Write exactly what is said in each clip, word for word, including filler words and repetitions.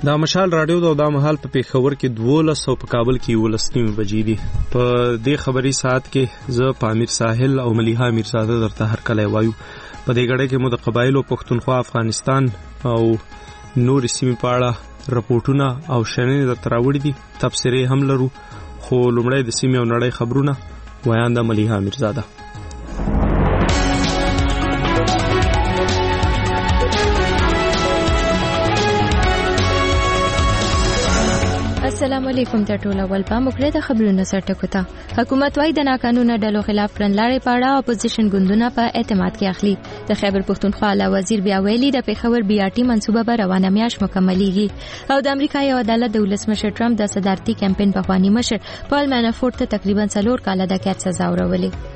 دا مشال رادیو دا د مهال په پیښور کې دولس او په کابل کې یولس نیمې بجې دي. په دې خبري ساعت کې زه پامیر ساحل او ملیحه میرزاده درته هر کله وایو. په دې غړې کې مو د قبایلو پښتونخوا افغانستان او نور سیمې په اړه رپورټونه او شننې درته راوړي دي. تبصرې هم لرو، خو لومړی د سیمې او نړۍ خبرونه ویان د ملیحه میرزاده. السلام علیکم ته ټول. اول په مخړه د خبرونو سرټکو ته حکومت وايي د ناقانونه ډلو خلاف کړنلارې پاړه اپوزیشن ګوندونه په اعتماد کې اخلي. د خیبر پښتونخوا اعلی وزیر بیا ویلي د پیښور بي آر ټي منصوبه به روانه میاشت مکملېږي. او د امریکا یو عدالت د ولسمشر ټرمپ د صدارتي کمپاین په خواني مشر پال مانافورت ته تقریبا څلور کاله د قید سزا ورولې.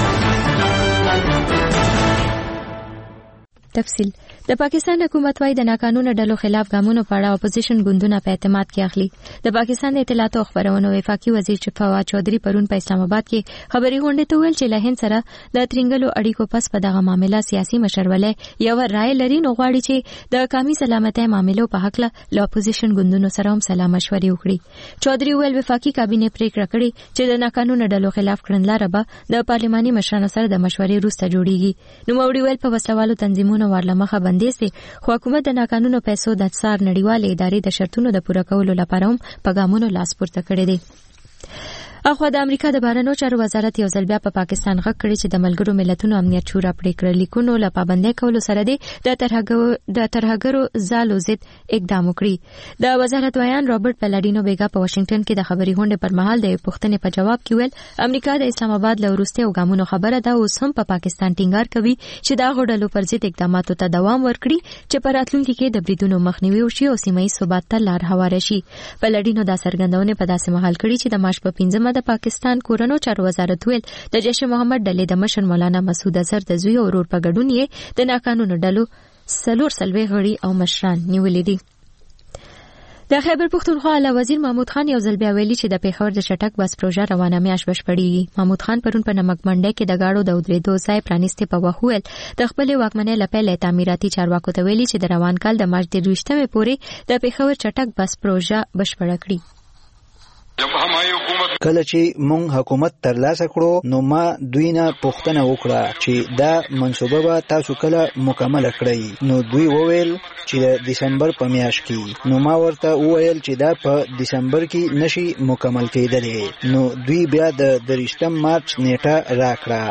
تفصیل. د پاکستان حکومت وايي د ناقانونه ډلو خلاف ګامونو په اړه اپوزیشن ګوندونه په اعتماد کې اخلي. د پاکستان د اطلاعات او خبرونو وفاقي وزیر فواد چودھری پرون په اسلام آباد کې خبري غونډه ته ویل چې له هند سره د ترنګلو اړیکو پس په دغه معاملې سیاسي مشرولې یو رائے لري، نو غواړي چې د قومي سلامتۍ معاملو په حق له اپوزیشن ګوندونو سره هم سلا مشورې وکړي. چودھری ویل وفاقي کابینه پریکړه کړې چې د ناقانونه ډلو خلاف کړنلاره به د پارلماني مشرانو سره د مشورې وروسته جوړیږي. نو موري ویل په وسلوالو تنظیمونو ورلمخه بندیز دي، خو حکومت د ناقانونو پیسو د څار نړیوالې ادارې د شرطونو د پوره کولو لپاره هم په ګامونو لاس پورته کړی دی. اخوا د امریکا د بهرنیو چارو وزارت یو ځل بیا په پاکستان غږ کړی چې د ملګرو ملتونو امنیت شورا پریکړه لیکونو له پابندۍ کولو سره دی د ترهګرو ځالو ضد اقدام وکړي. د وزارت ویان رابرټ پلاډینو بیګا په واشنگټن کې د خبري غونډې پر مهال د پوښتنې په جواب کې ویل امریکا د اسلام آباد له وروستي ګامونو خبره ده، اوس هم په پاکستان ټینګار کوي چې دا غوډلو پر ضد اقداماتو ته دوام ورکړي چې په راتلونکي کې د بریدونو مخنیوي وشي او سیمه ییز ثبات ته لار هواره شي. پلاډینو دا څرګندونه په داسې مهال کړي چې د مارچ په پنځمه د پاکستان کورنو چارو وزارت ویل د جیش محمد ډلې د مشر مولانا مسعود اظهر د زوی او ورور په ګډون یې د ناقانونه ډلو څلور سلوي غړي او مشران نیولې دي. د خیبر پښتونخوا اعلی وزیر محمود خان یو ځل بیا ویلي چې د پیښور د شټک بس پروژه روانه میاشت بشپړېږي. محمود خان پرون په نمک منډه کې د گاډو د ودرېدو ځای پرانیستي په وخت ویل د خپل واکمنۍ لپاره تعمیراتي چارواکو ته ویلي چې د روان کال د مارچ د دویشتمې پورې د پیښور شټک بس پروژه بشپړه کړي. کله چې مونږ حکومت ترلاسه کړو نو ما دوی نه پوښتنه وکړه چې دا منصوبه به تاسو کله مکمل کړئ. نو دوی وویل چې د دسمبر په میاشت کې. نو ما ورته وویل چې دا په دسمبر کې نشي مکمل کېدلی. نو دوی بیا د دریشتم مارچ نیټه راکړه.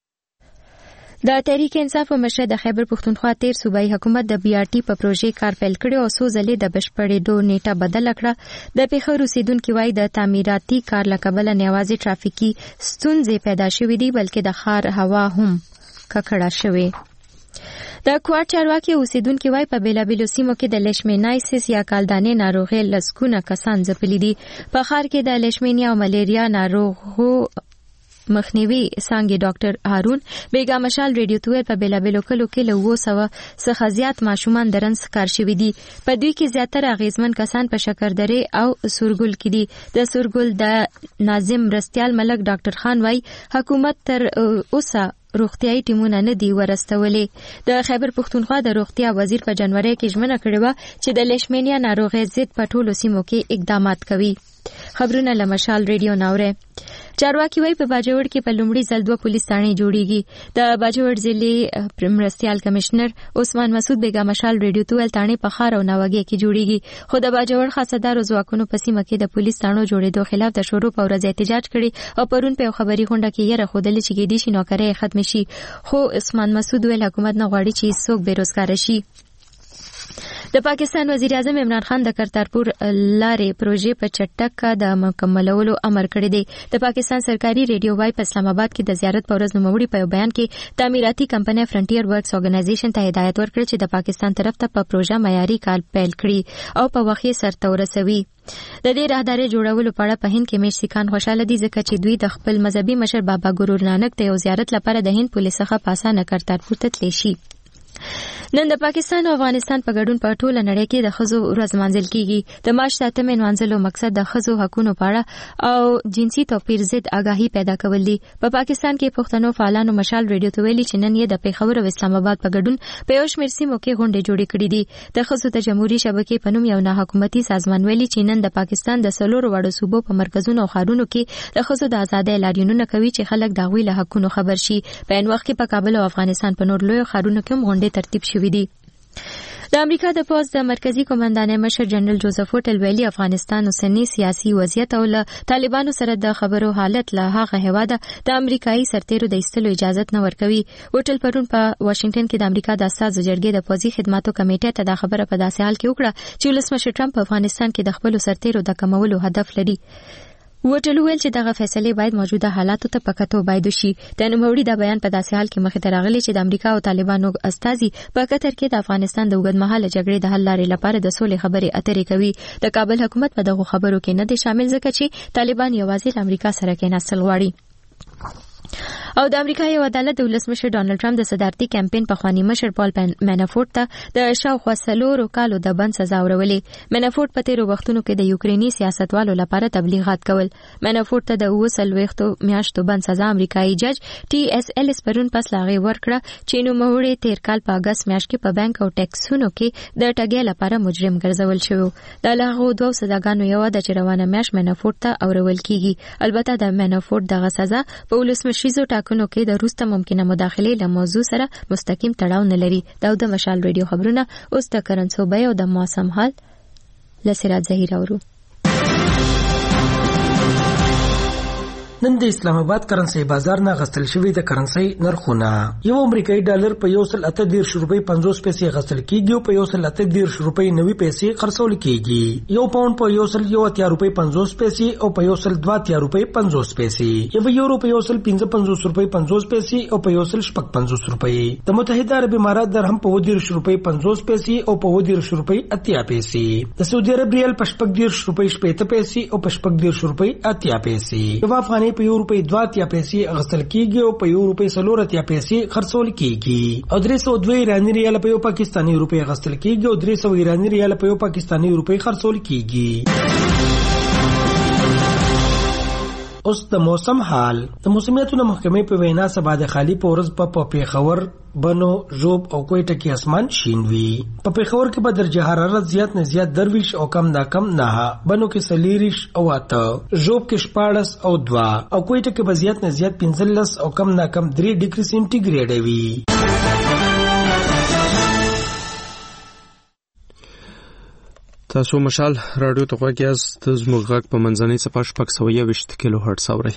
د تحریک انصاف او مشر د خیبر پښتونخوا تیر صوبایي حکومت د بي آر ټي په پروژې کار پیل کړی او څو ځلې د بشپړېدو نیټه بدله کړه. د پیښور اوسیدونکو وايي د تعمیراتي کار له کبله نه یوازې ټرافیکي ستونزې پیدا شوې دي بلکې د ښار هوا هم ککړه شوې. د کوار چارواکي اوسیدونکو وايي په بیلابیلو سیمو کې د لیشمینایسیس یا کالدانې ناروغۍ لسګونه کسان ځپلي دي. په ښار کې د لیشمینیا او ملیریا ناروغو مخنیوي څنګه ډاکټر هارون بیګا مشال ریډیو توې په بیلابیلو کلو کې له وو سو څخه زیات ماشومان درن ښکار شوي دي. په دوی کې زیاتره اغیزمن کسان په شکردرې او سورګل کې دي. د سورګل د ناظم رستیال ملک ډاکټر خان وايي حکومت تر اوسه روغتیايي ټیمونه نه دی ورستولې. د خیبر پښتونخوا د روغتیا وزیر په جنوري کې ژمنه کړې و چې د لیشمینیا ناروغۍ ضد په ټولو سیمو کې اقدامات کوي. خبرونه له مشال ریډیو ناوره. چارواکي وايي په باجوړ کې په لومړي ځل دوه پولیس ثانې جوړیږي. د باجوړ ضلع مرستيال کمشنر عثمان مسعود بیګا مشال ریډیو تویل ثانې په خار او ناوګي کې جوړیږي. خو د باجوړ خاصدار ځواکونو په سیمه کې د پولیس ثانو جوړېدو خلاف د شروع په ورځ احتجاج کړي او پرون په خبري غونډه کې یې راخودل چې کې دي شي نوکرۍ ختم شي. خو عثمان مسعود ویل حکومت نه غواړي چې څوک بیروزګار شي. د پاکستان وزیر اعظم عمران خان د کرتارپور لارې پروژې په چټک د مکملولو امر کړی دی. د پاکستان سرکاري ریډیو وايي په اسلام آباد کې د زیارت په ورځ نوموړي په بیان کې تعمیراتي کمپنۍ فرنټیر ورکس اورګنایزیشن ته هدایت ورکړ چې د پاکستان طرف ته په پروژه معیاري کار پیل کړي او په وخت یې سرته ورسوي. د دې راهداري جوړولو په اړه په هند کې مېش سکان خوشاله دي ځکه چې دوی د خپل مذهبي مشر بابا ګورو نانک د یو زیارت لپاره د هند پولیس څخه پاسانه کرتارپور ته تللی شي. نن د پاکستان او افغانستان په ګډون په ټوله نړۍ کې د ښځو ورځ لمانځل کیږي. د مارچ اتمې لمانځلو مقصد د ښځو حقوقو په اړه او جنسي توپیر ضد آگاهي پیدا کول دي. په پاکستان کې پښتنو فعالانو مشال ریډیو ته ویلي چې نن یې د پیښور او اسلام آباد په ګډون په یو شمېر سیمو کې غونډې جوړې کړې دي. د ښځو د جمهوریت شبکې په نوم یو نه حکومتي سازمان ویلي چې نن د پاکستان د څلورو وړو صوبو په مرکزونو او ښارونو کې د ښځو د ازادۍ لاریونونه کوي چې خلک د هغوی له حقونو خبر شي. په ان وخت کې په کابل او افغانستان په نور لوی ښارونو کې هم غونډې ترتیب شوې دي. د امریکا د پوځ د مرکزی قومندان مشر جنرال جوزف وټل ویلي افغانستان اوسنی سیاسي وضعیت او له طالبانو سره د خبرو حالت له هغه هواده د امریکایي سرتیرو د ایستلو اجازه نه ورکوي. وټل پرون په واشنگټن کې د امریکا د اساسو جرګې د پوځي خدماتو کمیټې ته د خبره په داسې حال کې وکړه چې ولسمشر ټرمپ په افغانستان کې د خپل سرتیرو د کمولو هدف لري. وټل ویل چې دغه فیصله باید موجوده حالاتو ته پکاتو باید شي. د نوموړي د بیان په داسې حال کې مخې ته راغلی چې د امریکا او طالبانو استازي په قطر کې د افغانستان د اوږدمهاله جګړې د حل لارې لپاره د سولې خبرې اترې کوي. د کابل حکومت په دغه خبرو کې نه دی شامل ځکه چې طالبان یوازې له امریکا سره کېناستل غواړي. او د امریکا یو عدالت د ولسمشر ډانلډ ټرمپ د صدارتي کمپاین په خواني مشر پال مینافورټ ته د شاوخوا څلورو کالو د بند سزا ورولې. مینافورټ په تیرو وختونو کې د یوکریني سیاستوالو لپاره تبلیغات کول. مینافورټ ته د اوه څلوېښتو میاشتو بند سزا امریکایي جج ټي اس ایلس پرون پس لاغې ورکړه چې نوموړی تیر کال په اګست میاشت کې په بانک او ټیکسونو کې د ټګۍ لپاره مجرم ګرځول شوی. د هغو دوه سزاګانو یو د چې روانه میاشت مینافورټ ته اورول کیږي. البته د مینافورټ دغه سزا په ولسمشریزو ټاکنو کې د روسته ممکنه مداخلې له موضوع سره مستقیم تړاو نه لري. دا د مشال ریډیو خبرونه اوس د کرنسوبې او د موسم حال لسرات زهیر اورو. نن د اسلام آباد کرنسي بازار نه غستل شوی د کرنسي نرخونه. یو امریکایي ډالر په یو سل اته دیرش روپۍ پنځوس پیسې غستل کیږي او په یو سل اته دیرش روپۍ نوي پیسې خرڅول کیږي. یو پاوند په یو سل یو اتیا روپۍ پنځوس پیسې او په یو سل دوه اتیا روپۍ پنځوس پیسې. یو یورو په یو سل پنځه پنځوس روپۍ پنځوس پیسې او په یو سل شپږ پنځوس روپۍ. د متحده عرب امارات درهم په اووه دیرش روپۍ پنځوس پیسې او په اووه دیرش روپۍ اتیا پیسې. د سعودي عرب ریال په شپږ دیرش روپۍ شپېته پیسې او په شپږ دیرش روپۍ اتیا پیسې. یو افغاني په یو روپۍ دوه اتیا پیسې اخیستل کیږي او په یو روپۍ څلور اتیا پیسې خرڅول کیږي. او درې سوه دوه ایراني ریال په یو پاکستاني روپۍ اخیستل کیږي او درې سوه ایراني ریال په یو پاکستاني روپۍ خرڅول کیږي. اوس د موسم حال. د موسمیاتو محکمې په وینا سبا د خالی په ورځ په پیښور، بنو، ژوب او کوټه کې اسمان شین وي. په پیښور کې به درجه حرارت زیات نه زیات درویش او کم نه کم نه، بنو کې سلیریش او اته، ژوب کې شپاړس او دوه او کوټه کې به زیات نه زیات پنځلس او کم نه کم درې ډیګري سینټیګریډ وي. تاسو مشال رادیو ته غواړئ چې د زموږ غږ په منځنۍ صفحه شپږ سوه یوویشت کیلو هرټز اورئ.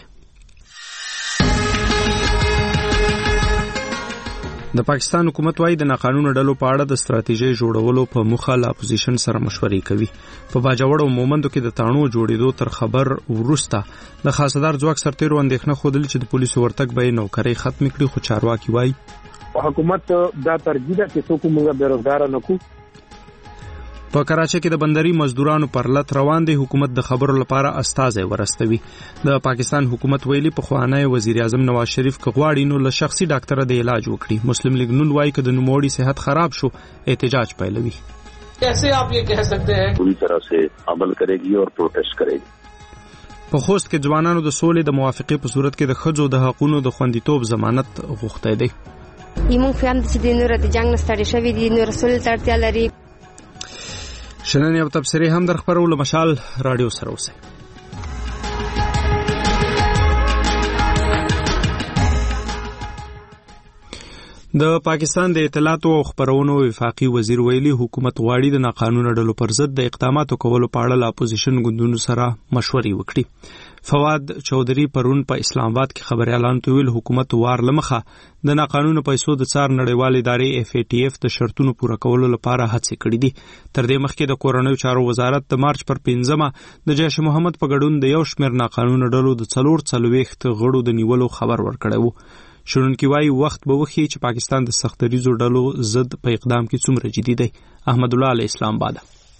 د پاکستان حکومت وايي د ناقانونه ډلو په اړه د ستراتیژۍ جوړولو په موخه له اپوزیشن سره مشورې کوي. په باجوړ او مومندو کې د تاڼو جوړېدو تر خبر وروسته د خاصدار ځواک سرتیرو اندېښنه ښودلې چې د پولیسو ورتګ به یې نوکرۍ ختمې کړي، خو چارواکي وايي حکومت دا ترجیح ده چې څوک موږ بېروزګاره نه کړو. په کراچۍ کې د بندري مزدورانو پر لټ روان دی. حکومت د خبرو لپاره استازی ورستوي. د پاکستان حکومت ویلي پخوانی وزیر اعظم نواز شریف که غواړي نو له شخصي ډاکټره د علاج وکړي. مسلم لیگ نون وايي که د نوموړي صحت خراب شو احتجاج پیلوي. کیسے آپ یہ کہہ سکتے ہیں پوری طرح سے عمل کرے گی اور پروٹیسٹ کرے گی. په خوست کې ځوانانو د سولې د موافقې په صورت کې د ښځو د حقوقو د خوندیتوب ضمانت غوښتی دی. موږ فهم چې د نور د جنگ نه ستړي شوي دي، نور سولې ته اړتیا لري. شنن یو تبصرې هم در خپرولو. مشال رادیو سره اوسئ. د پاکستان د اطلاعاتو او خبرونو وفاقي وزیر ویلي حکومت غواړي د ناقانونه ډلو پر ضد د اقداماتو کولو په اړه له اپوزیشن ګوندونو سره مشورې وکړي. فواد چودھری پرون په اسلام آباد کې خبريالانو ته ویل حکومت وار لمخه د ناقانونه پیسو د څار نړیوال ادارې اف ای ټی اف د شرطونو پوره کولو لپاره هڅې کړې دي. تر دې مخکې د کورنیو چارو وزارت د مارچ پر پنځمه د جیش محمد په ګډون د یو شمېر ناقانونه ډلو د څلور څلوېښت غړو د نیولو خبر ورکړی و. شنونکي وايي وخت به وښیي چې پاکستان د سختدریزو ډلو ضد په اقدام کې څومره جدي دی. احمد الله علی اسلام آباد.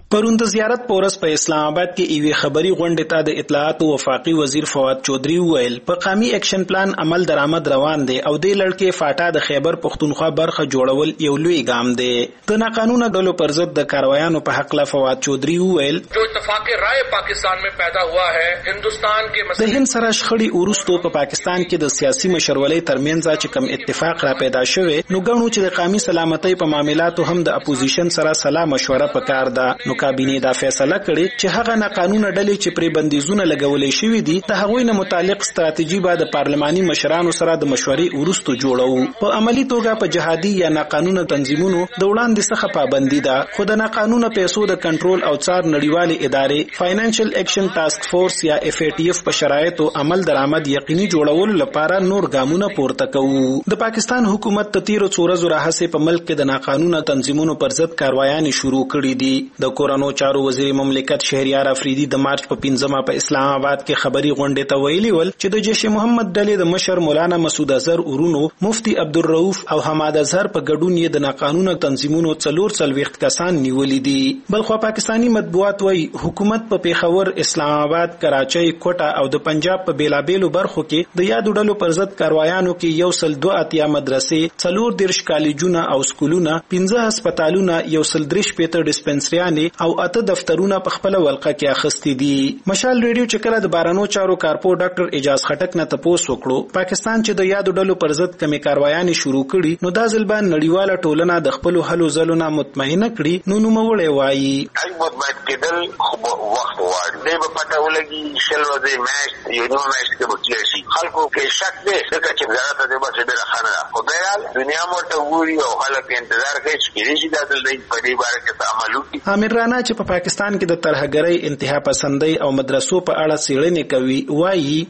پرون د زیارت پورس په اسلام آباد کې ایوي خبري غونډه ته د اطلاعات او وفاقي وزیر فواد چودري ویل په قومي اکشن پلان عمل درآمد روان دی او د لړکې فاټا د خیبر پختونخوا برخه جوړول یو لوی ګام دی. د ناقانونه ډلو پر ضد د کاروایانو په حق له فواد چودري ویل جو اتفاق رائے پاکستان میں پیدا ہوا ہے ہندوستان کے د هند سره شخړې ورستو په پاکستان کې د سیاسي مشرولۍ ترمنځ چې کوم اتفاق را پیدا شوه نو ګڼو چې د قومي سلامتۍ په معاملاتو هم د اپوزیشن سره سلا مشوره پکار ده. نو کابینه دا فیصله کړې چې هغه ناقانونه ډلې چې پرې بندیزونه لګولې شوې دي د هغوی نه متعلق ستراتیژي به د پارلماني مشرانو سره د مشورې ورستو جوړو. په عملی توګه په جهادي یا ناقانونه تنظیمونو د وړاندې څخه پابندي ده خو د ناقانونه پیسو د کنټرول او څار نړیوالې ادارې فاینانشل اکشن ټاسک فورس یا اف ای ټی اف په شرایطو عمل درآمد یقیني جوړولو لپاره نور ګامونه پورته کوي. د پاکستان حکومت ته تیرو څو ورځو راهیسې په ملک کې د ناقانونه تنظیمونو پر ضد کاروایانې شروع کړې دي. د کورونو چارو وزیر مملکت شهریار افریدي د مارچ په پنځمه په اسلام آباد کې خبري غونډه ته ویلي ول چې د جیش محمد ډلې د مشر مولانا مسعود اظهر ورونو مفتی عبدالرؤف او حماد اظهر په ګډون یې د ناقانونه تنظیمونو څلور څلوېښت کسان نیولي دي. بلخو پاکستانی مطبوعات وایي حکومت په پیښور، اسلام آباد، کراچۍ، کوټه او د پنجاب په بیلابیلو برخو کې د یادو ډلو پر ضد کاروایانو کې یو سل دوه اتیا مدرسې، څلور دیرش کالجونه او سکولونه، پنځه هسپتالونه، یو سل درې شپېته ډسپنسریانې او اته دفترونه په خپل ولقه کې اخستي دي. مشال ریډیو چې کله د بارانو چارو کارپو ډاکټر اجاز خټک نه تپوس وکړو پاکستان چې د یادو ډلو پر ضد کمې کاروایانې شروع کړي نو دا ځل به نړیواله ټولنه د خپلو هلو ځلو نه مطمئنه کړي. نو نوموړی وایي مطمئن کېدل وخت غواړي دی به پته ولګي شل ورځې میاشت یو نیمه میاشت کې به کلیر شي. خلکو کې شک دی ځکه چې زیارت دی بس ډېره ښه نه ده خو بهرحال دنیا مو ورته ګوري او خلک انتظار کوي چې کېدای شي دا ځل دی په دې باره کې څه عمل وکړي. عامر رانا چې په پاکستان کې د ترهګرۍ، انتها پسندۍ او مدرسو په اړه څېړنې کوي وایي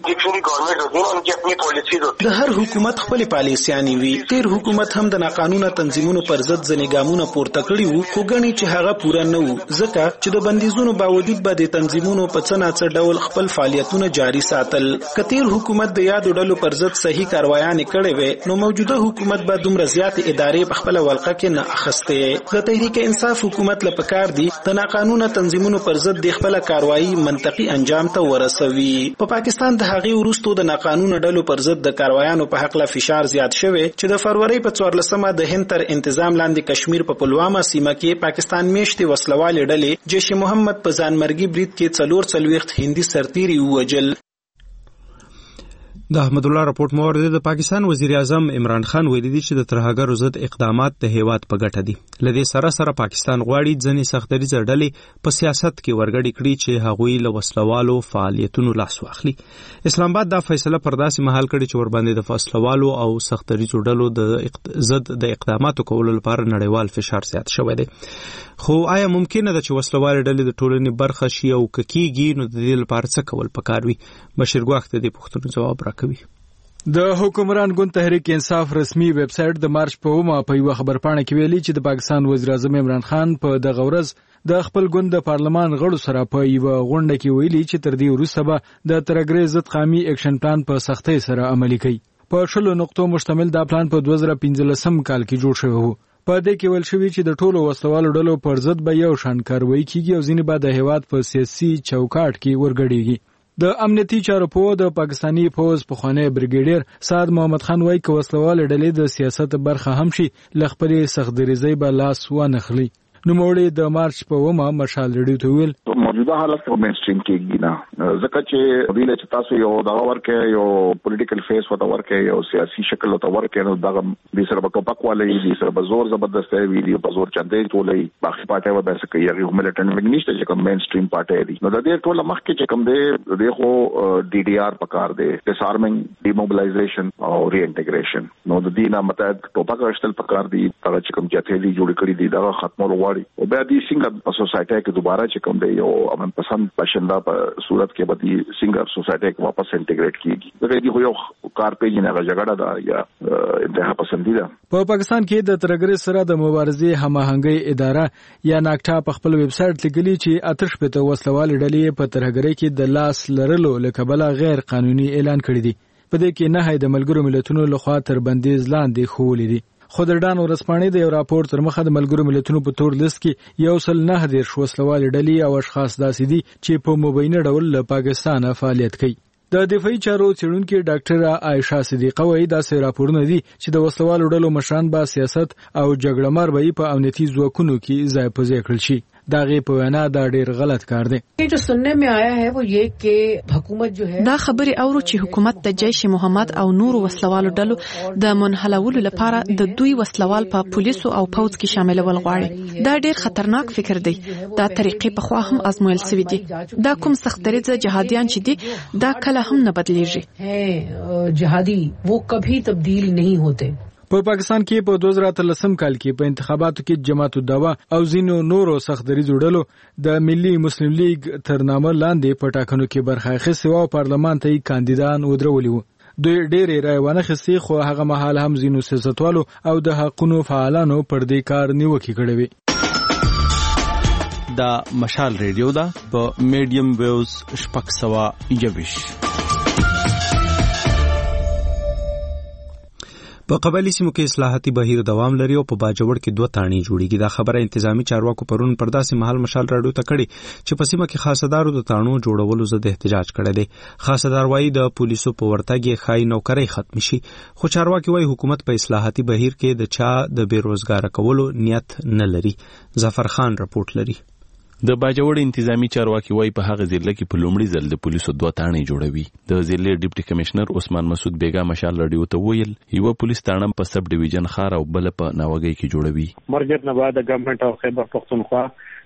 د هر حکومت خپل پالیسیانې وي. تیر حکومت هم د ناقانونه تنظیمونو پر ضد ځینې ګامونه پورته کړي وو خو ګڼي چې هغه پوره نه وو ځکه چې د بندیزونو باوجود به د تنظیمونو په څه ناڅه ډول خپل فعالیتونه جاري ساتل. که تیر حکومت د یادو ډلو پر ضد صحیح کاروایانې کړې وې نو موجوده حکومت به دومره زیاتې ادارې په خپله ولقه کې نه اخستې. د تحریک انصاف حکومت له پکار دي د ناقانونه تنظیمونو پر ضد د خپل کاروایی منطقي انجام ته ورسوي. په پاکستان د هغې وروستو د ناقانونه ډلو پر ضد د کاروایانو په حق له فشار زیات شوی چې د فروری په څوارلسمه د هند تر انتظام لاندې کشمیر په پلوامه سیمه کې پاکستان میشتې وسلوالې ډلې جیش محمد په ځانمرګي برید کې څلور څلوېښت هندي سرتیري ووژل. د احمد الله راپورټ مورد د پاکستان وزیر اعظم عمران خان ویلي دي چې د ترهګرو ضد اقدامات د هیواد په ګټه دي. لدې سره سره پاکستان غواړي ځنې سختدریځه ډلې په سیاست کې ورګډې کړي چې هغوی له وسلوالو فعالیتونو لاس واخلي. اسلام آباد دا فیصله پر داسې مهال کړي چې ورباندې د وسلوالو او سختدریځو ډلو د ضد د اقداماتو کولو لپاره نړیوال فشار زیات شوی دی. خو آیا ممکنه ده چې وسلوالې ډلې د ټولنې برخه شي او که کیږي نو د دې لپاره څه کول پکار وي؟ بشیر ګواښ ته دې پوښتنو ځواب راکوي. د حکمران ګوند تحریک انصاف رسمي ویب سټ د مارچ په اومه په یو خبرپاڼه کې ویلي چې د پاکستان وزیر اعظم عمران خان په دغه ورځ د خپل ګوند د پارلمان غړو سره په یو غونډه کې ویلي چې تر دې وروسته به د ترهګرۍ ضد قومي اکشن پلان په سختۍ سره عملي کوي. په شلو نقطو مشتمل دا پلان په دوه زره پنځلسم کال کې جوړ شوی و. په دې کې ویل شوی چې د ټولو وسلوالو ډلو پر ضد به یو شان کاروایی کیږي او ځینې به د هیواد په سیاسي چوکاټ کې ورګډېږي. د امنیتي چارو په د پاکستانی فوج پخوانی بریګیډیر سعد محمد خان وایي چې وسلواله ډلې د سیاست برخه هم شي ل خپلې سختدریځۍ به لاس ونخلي. نوموړي د مارچ په اومه مشال ریډیو ته ویل موجوده حالت په مینستریم کې نه ځکه چې ویل چې تاسو یو دا ورکه یو پولیټیکل فیس وته ورکه یو سیاسي شکل وته ورکه نو دا د سره په پکواله دي سره په زور زبردست وی دي په زور چندې ټولې باقي پارټي و به سکه یغه ملټن مګنيشت چې کوم مینستریم پارټي دي نو د دې ټول مخ کې چې کوم دی دغه ډي ډي آر پکار دی ډیسارمینګ ډیموبلایزیشن او ری انټیګریشن نو د دې نه متعلق ټوپک اشتل پکار دي هغه چې کوم جاتې دي جوړ کړی دي دا ختمول غواړي او بیا دې څنګه په سوسایټي کې دوباره چې کوم دی یو امن پسند باشنده په صورت کې به دې څنګه سوسایټي کې واپس انټیګریټ کیږي دغه دې یو کار پیژنې نه جګړه ده یا انتها پسندي ده. په پاکستان کې د ترهګرۍ سره د مبارزې هماهنګۍ اداره یا ناکټا په خپل ویب سټ لیکلي چې اتش په وسلوال ډلې په ترهګرۍ کې د لاس لرلو لکبله غیر قانوني اعلان کړی دی. په دې کې نه د ملګرو ملتونو لخوا تر بندیز لاندې خولې دي. خو د ډان ورسپانې د یو راپور تر مخه د ملګرو ملتونو په تور لیست کې یو سل نه دېرش وسلوالې ډلې او اشخاص داسې دي چې په مبینه ډول له پاکستانه فعالیت کوي. د دفاعي چارو څېړونکي ډاکټره عایشه صدیقه وایي داسې راپورونه دي چې د وسلوالو ډلو مشران به سیاست او جګړه مار به په امنیتي ځواکونو کې ځای په ځای کړل شي. داغه په وینا دا ډیر غلط کار دی. جو سننے میں آیا ہے وہ یہ کہ حکومت جو ہے دا خبري اورو چې حکومت د جیش محمد او نور وسلوالو ډلو د منحلولو لپاره د دوی وسلوال په پولیسو او پوځ کې شامل ول غواړي. دا ډیر خطرناک فکر دی. دا طریقې په خوا هم ازمویل شوی دي. دا کوم سخت دریځه جهادیان چې دي دا کله هم نه بدلیږي. جهادي وہ کبھی تبدیل نہیں ہوتے. په پاکستان کې په دوه زره اتلسم کال کې په انتخاباتو کې جماعت الدعوه او ځینو نورو سختدریځو ډلو د ملي مسلم لیگ تر نامه لاندې په ټاکنو کې برخه اخیستې او پارلمان ته کاندیدان ودرولي وو. دوی ډېرې رایې ونه اخیستې خو هغه مهال هم ځینو سیاستوالو او د حقونو فعالانو پر دې کار نیوکې کړې وې. دا مشال ریډیو دا په میډیم ویوز شپږ سوه یوویشت. په قبایلی سیمو کې اصلاحاتي بهیر دوام لري او په باجوړ کې دوه تاڼي جوړیږي. دا خبره انتظامی چارواکو پرون پر داسې مهال مشال راډیو ته کړي چې په سیمه کې خاصدارو د تاڼو جوړولو ضد احتجاج کړی دی. خاصدار وایي د پولیسو په ورتګ یې ښایي نوکرۍ ختم شي، خو چارواکي وایي حکومت په اصلاحاتي بهیر کې د چا د بیروزګاره کولو نیت نه لري. ظفر خان رپورټ لري. د باجوړ انتظامی چارواکي وایي په هغه ضلع کې په لومړي ځل د پولیسو دوه تاڼې جوړوي. د ضلع ډیپټي کمشنر عثمان مسعود بیگا مشال راډیو ته ویل یو پولیس تاڼه په سب ډیویژن خار او بل په ناوګي کې جوړوي. مرګ نه بعد ګورنمنت او خیبر پختونخوا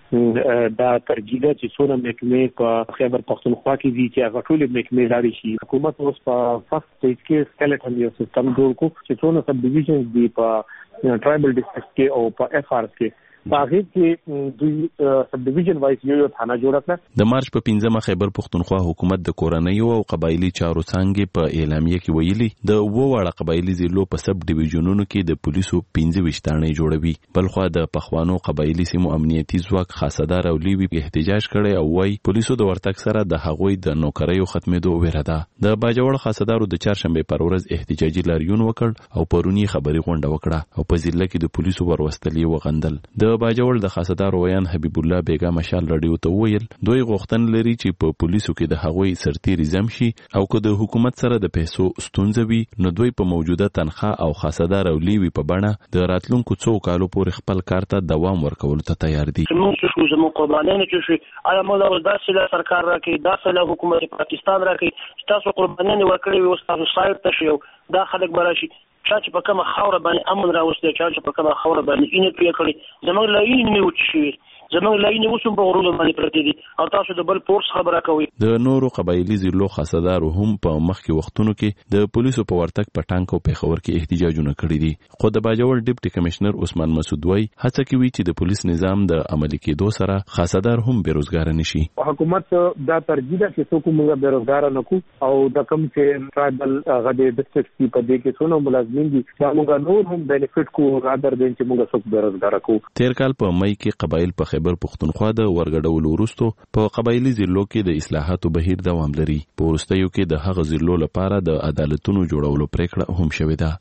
دا ترجیح ده چې څونه محکمې په خیبر پختونخوا کې دي چې هغه ټول محکمې لاري شي. حکومت اوس په فرست سټیج کې سکیلټن یو سیستم جوړ کو چې څونه سب ډیویژن دي په ټرایبل ډسټرکټ کې او په اف آر کې باغې کې دوی سب ډیویژن وایز یو یو تھانه جوړ کړ. د مارچ په پنځمه خیبر پختونخوا حکومت د کورنیو او قبایلی چارو څنګه په اعلامیه کې ویلي د وواړه قبایلی ضلعو په سب ډیویژنونو کې د پولیسو پنځه ویشت تاڼې جوړوي. بلخوا د پخوانو قبایلی سیمو امنیتي ځواک خاصدار او لیوی احتجاج کړي او وايي پولیسو د ورتګ سره د هغوی د نوکریو ختمېدو ویره ده. د باجوړ خاصدارو د چهارشنبه پر ورځ احتجاجي لاریون وکړ او پرونی خبري غونډه وکړه او په ضلع کې د پولیسو وروستلې وغندل. د باجوړ د خاصدار ویان حبیب الله بیگا مشال راډیو ته ویل دوی غوښتن لري چې په پولیسو کې د هغوی سرتیری زم شي او که د حکومت سره د پیسو ستونزه وي نو دوی په موجوده تنخواه او خاصدار او لیوی په بڼه د راتلونکو څو کالو پورې خپل کار ته دوام ورکولو ته تیار دي. موږ شو زموږ قربانیان چې آیا موږ د داسې سرکار راکې داسې حکومت پاکستان راکې تاسو قربانیان ورکړي او تاسو سایت ته شو دا خلک براشي چا چې په کومه خاوره باندې امن راوستي چا چې په کومه خاوره باندې اینه پرې کړی زموږ لاین نه وچی زموږ لاین اوسم په غرونو باندې پرته دي او تاسو د بل پورس خبره کوي. د نورو قبایلی ضلعو خاصدارو هم په مخکې وختونو کې د پولیسو په ورتګ په ټانک او پیښور کې احتجاجونه کړي دي. خو د باجوړ ډیپټي کمشنر عثمان مسعود وایي هڅه کوي چې د پولیس نظام د عملي کېدو سره خاصدار هم بیروزګار نشي. حکومت دا ترجیح ده چې څوک موږ بیروزګار نه کو او د کم چې ټرایبل غدې ډسټرکټ په دې کې څونه ملازمین دي دا موږ نور هم بینیفټ کو رادر دین چې موږ څوک بیروزګار کو. تیر کال په مئی کې قبایل په خیبر پختونخوا د ورګډولو وروسته په قبایلی ضلعو کې د اصلاحاتو بهیر دوام لري. په وروستیو کې د هغه ضلعو لپاره د عدالتونو جوړولو پریکړه هم شوې ده.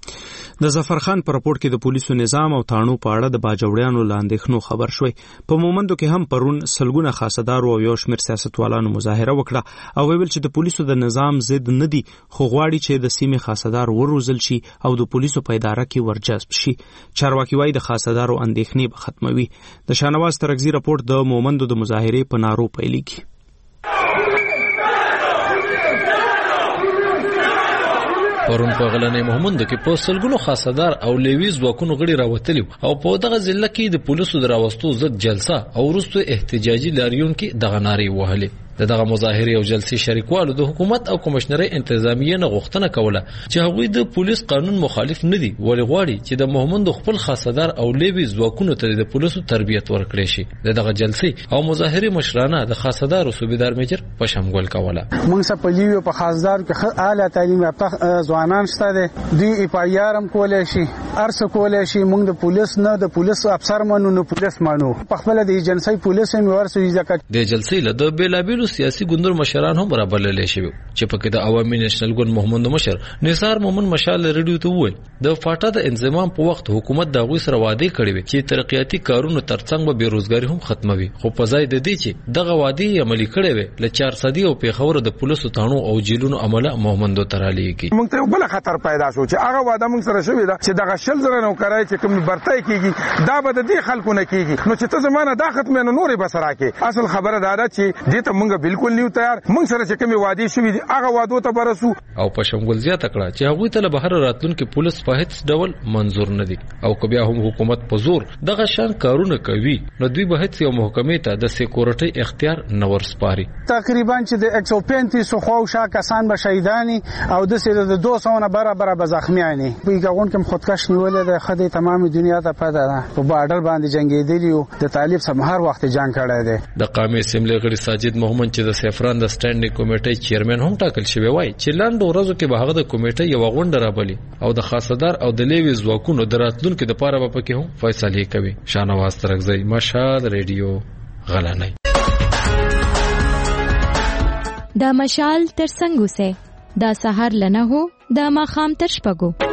د ظفر خان په راپورټ کې د پولیسو نظام او تاڼو په اړه د باجوړیانو لاندېښنو خبر شوی. په مومندو کې هم پرون سلګونه خاصدارو او یو شمېر سیاستوالانو مظاهره وکړه او ویل چې د پولیسو د نظام ضد نه دي خو غواړي چې د سیمې خاصدار وروزل شي او د پولیسو په اداره کې ورجذب شي. چارواکي وایي د خاصدارو اندېښنې به ختموي. د شاهنواز ترکزي راپورټ د مومندو د مظاهرې په نارو پیلېږي. پرون په غلنې محمود کې په سلګونو خاصدار او لیوی ځواکونو غړي راوتلی او په دغه ضلع کې د پولیسو دراوستو ضد جلسه او وروسته احتجاجي لاریون کې دغه نارې وهلې. دغه مظاهره او جلسې شریکوالو د حکومت او کمشنري انتظامیه نه غوښتنه کوله چې هغوی د پولیس قانون مخالف نه دي ولې غواړي چې د محمود خپل خاصدار او لیوی ځواکونو ته د پولیسو تربیت ورکړي شي. دغه جلسې او مظاهره مشرانه د خاصدار او صوبیدار میجر په شمول کوله. موږ سره په لیوی په خاصدار کې اعلی تعلیم یافته ځوانان شته دي دوی اف آی آر هم کولای شي ارس کولای شي. موږ د پولیس نه د پولیس افسر مانو نه پولیس مانو په خپل د ایجنسی پولیس هم ورسوي ځکه د جلسې له د بیلابیلو سیاسي ګوندونو مشران هم رابلل شوی چې پکې د عوامي نېشنل ګوند محمد مشر نثار مومن مشال ریډیو ته وویل د فاټا د انضمام په وخت حکومت د غوي سره وعده کړې وي چې ترقیاتي کارونو ترڅنګ به بیروزګاری هم ختموي خو په ځای د دې چې دغه وعده عملي کړې وي ل چار صدي او پیښور د پولیسو تانو او جیلونو عمله محمد ترالی کی موږ ته بل خطر پیدا شو چې هغه وعده موږ سره شوی دا چې دغه شل زره نو کرای چې کوم برتای کیږي دا به د دې خلکو نه کیږي نو چې ته زمانه دا ختمه نه نورې بسرا کې اصل خبره دا ده چې دې ته موږ بالکل نیو تیار موږ سره چې کومه وعده شوی هغه وعده ته برسو او په شمول زیاته کړه چې هغه ته بهر راتلونکو پولیس په هیڅ ډول منظور نه دي او که بیا هم حکومت په زور دغه شان کارونه کوي نو دوی به هیڅ یو محکمې ته د سکیورټي اختیار نه ورسپاري تقریبا چې د یک سو پنځه خو شا کسان به شهیدانی او د سره د دوه سو نه برابر به زخمیانی په یوګون کې خودکش نیولې ده خدای تمام دنیا ته پته ده په بارډر باندې جنگیدلی او د طالب سره هر وخت جنگ کړی دی د قومي اسمبلی غړي ساجد محمد چې د سیفران د سټانډینګ کمیټې چیرمن هم ټاکل شوی وای چې لاندو ورځو کې به هغه د کمیټې یو غونډه رابلی او د خاصدار او د لیوي ځواکونو د راتلونکو د پاره په کې هم فیصله کوي شانواز ترغزی مشال ریډیو غلانای دا مشال تر څنګه سه دا سحر لنه هو دا ماخام تر شپګو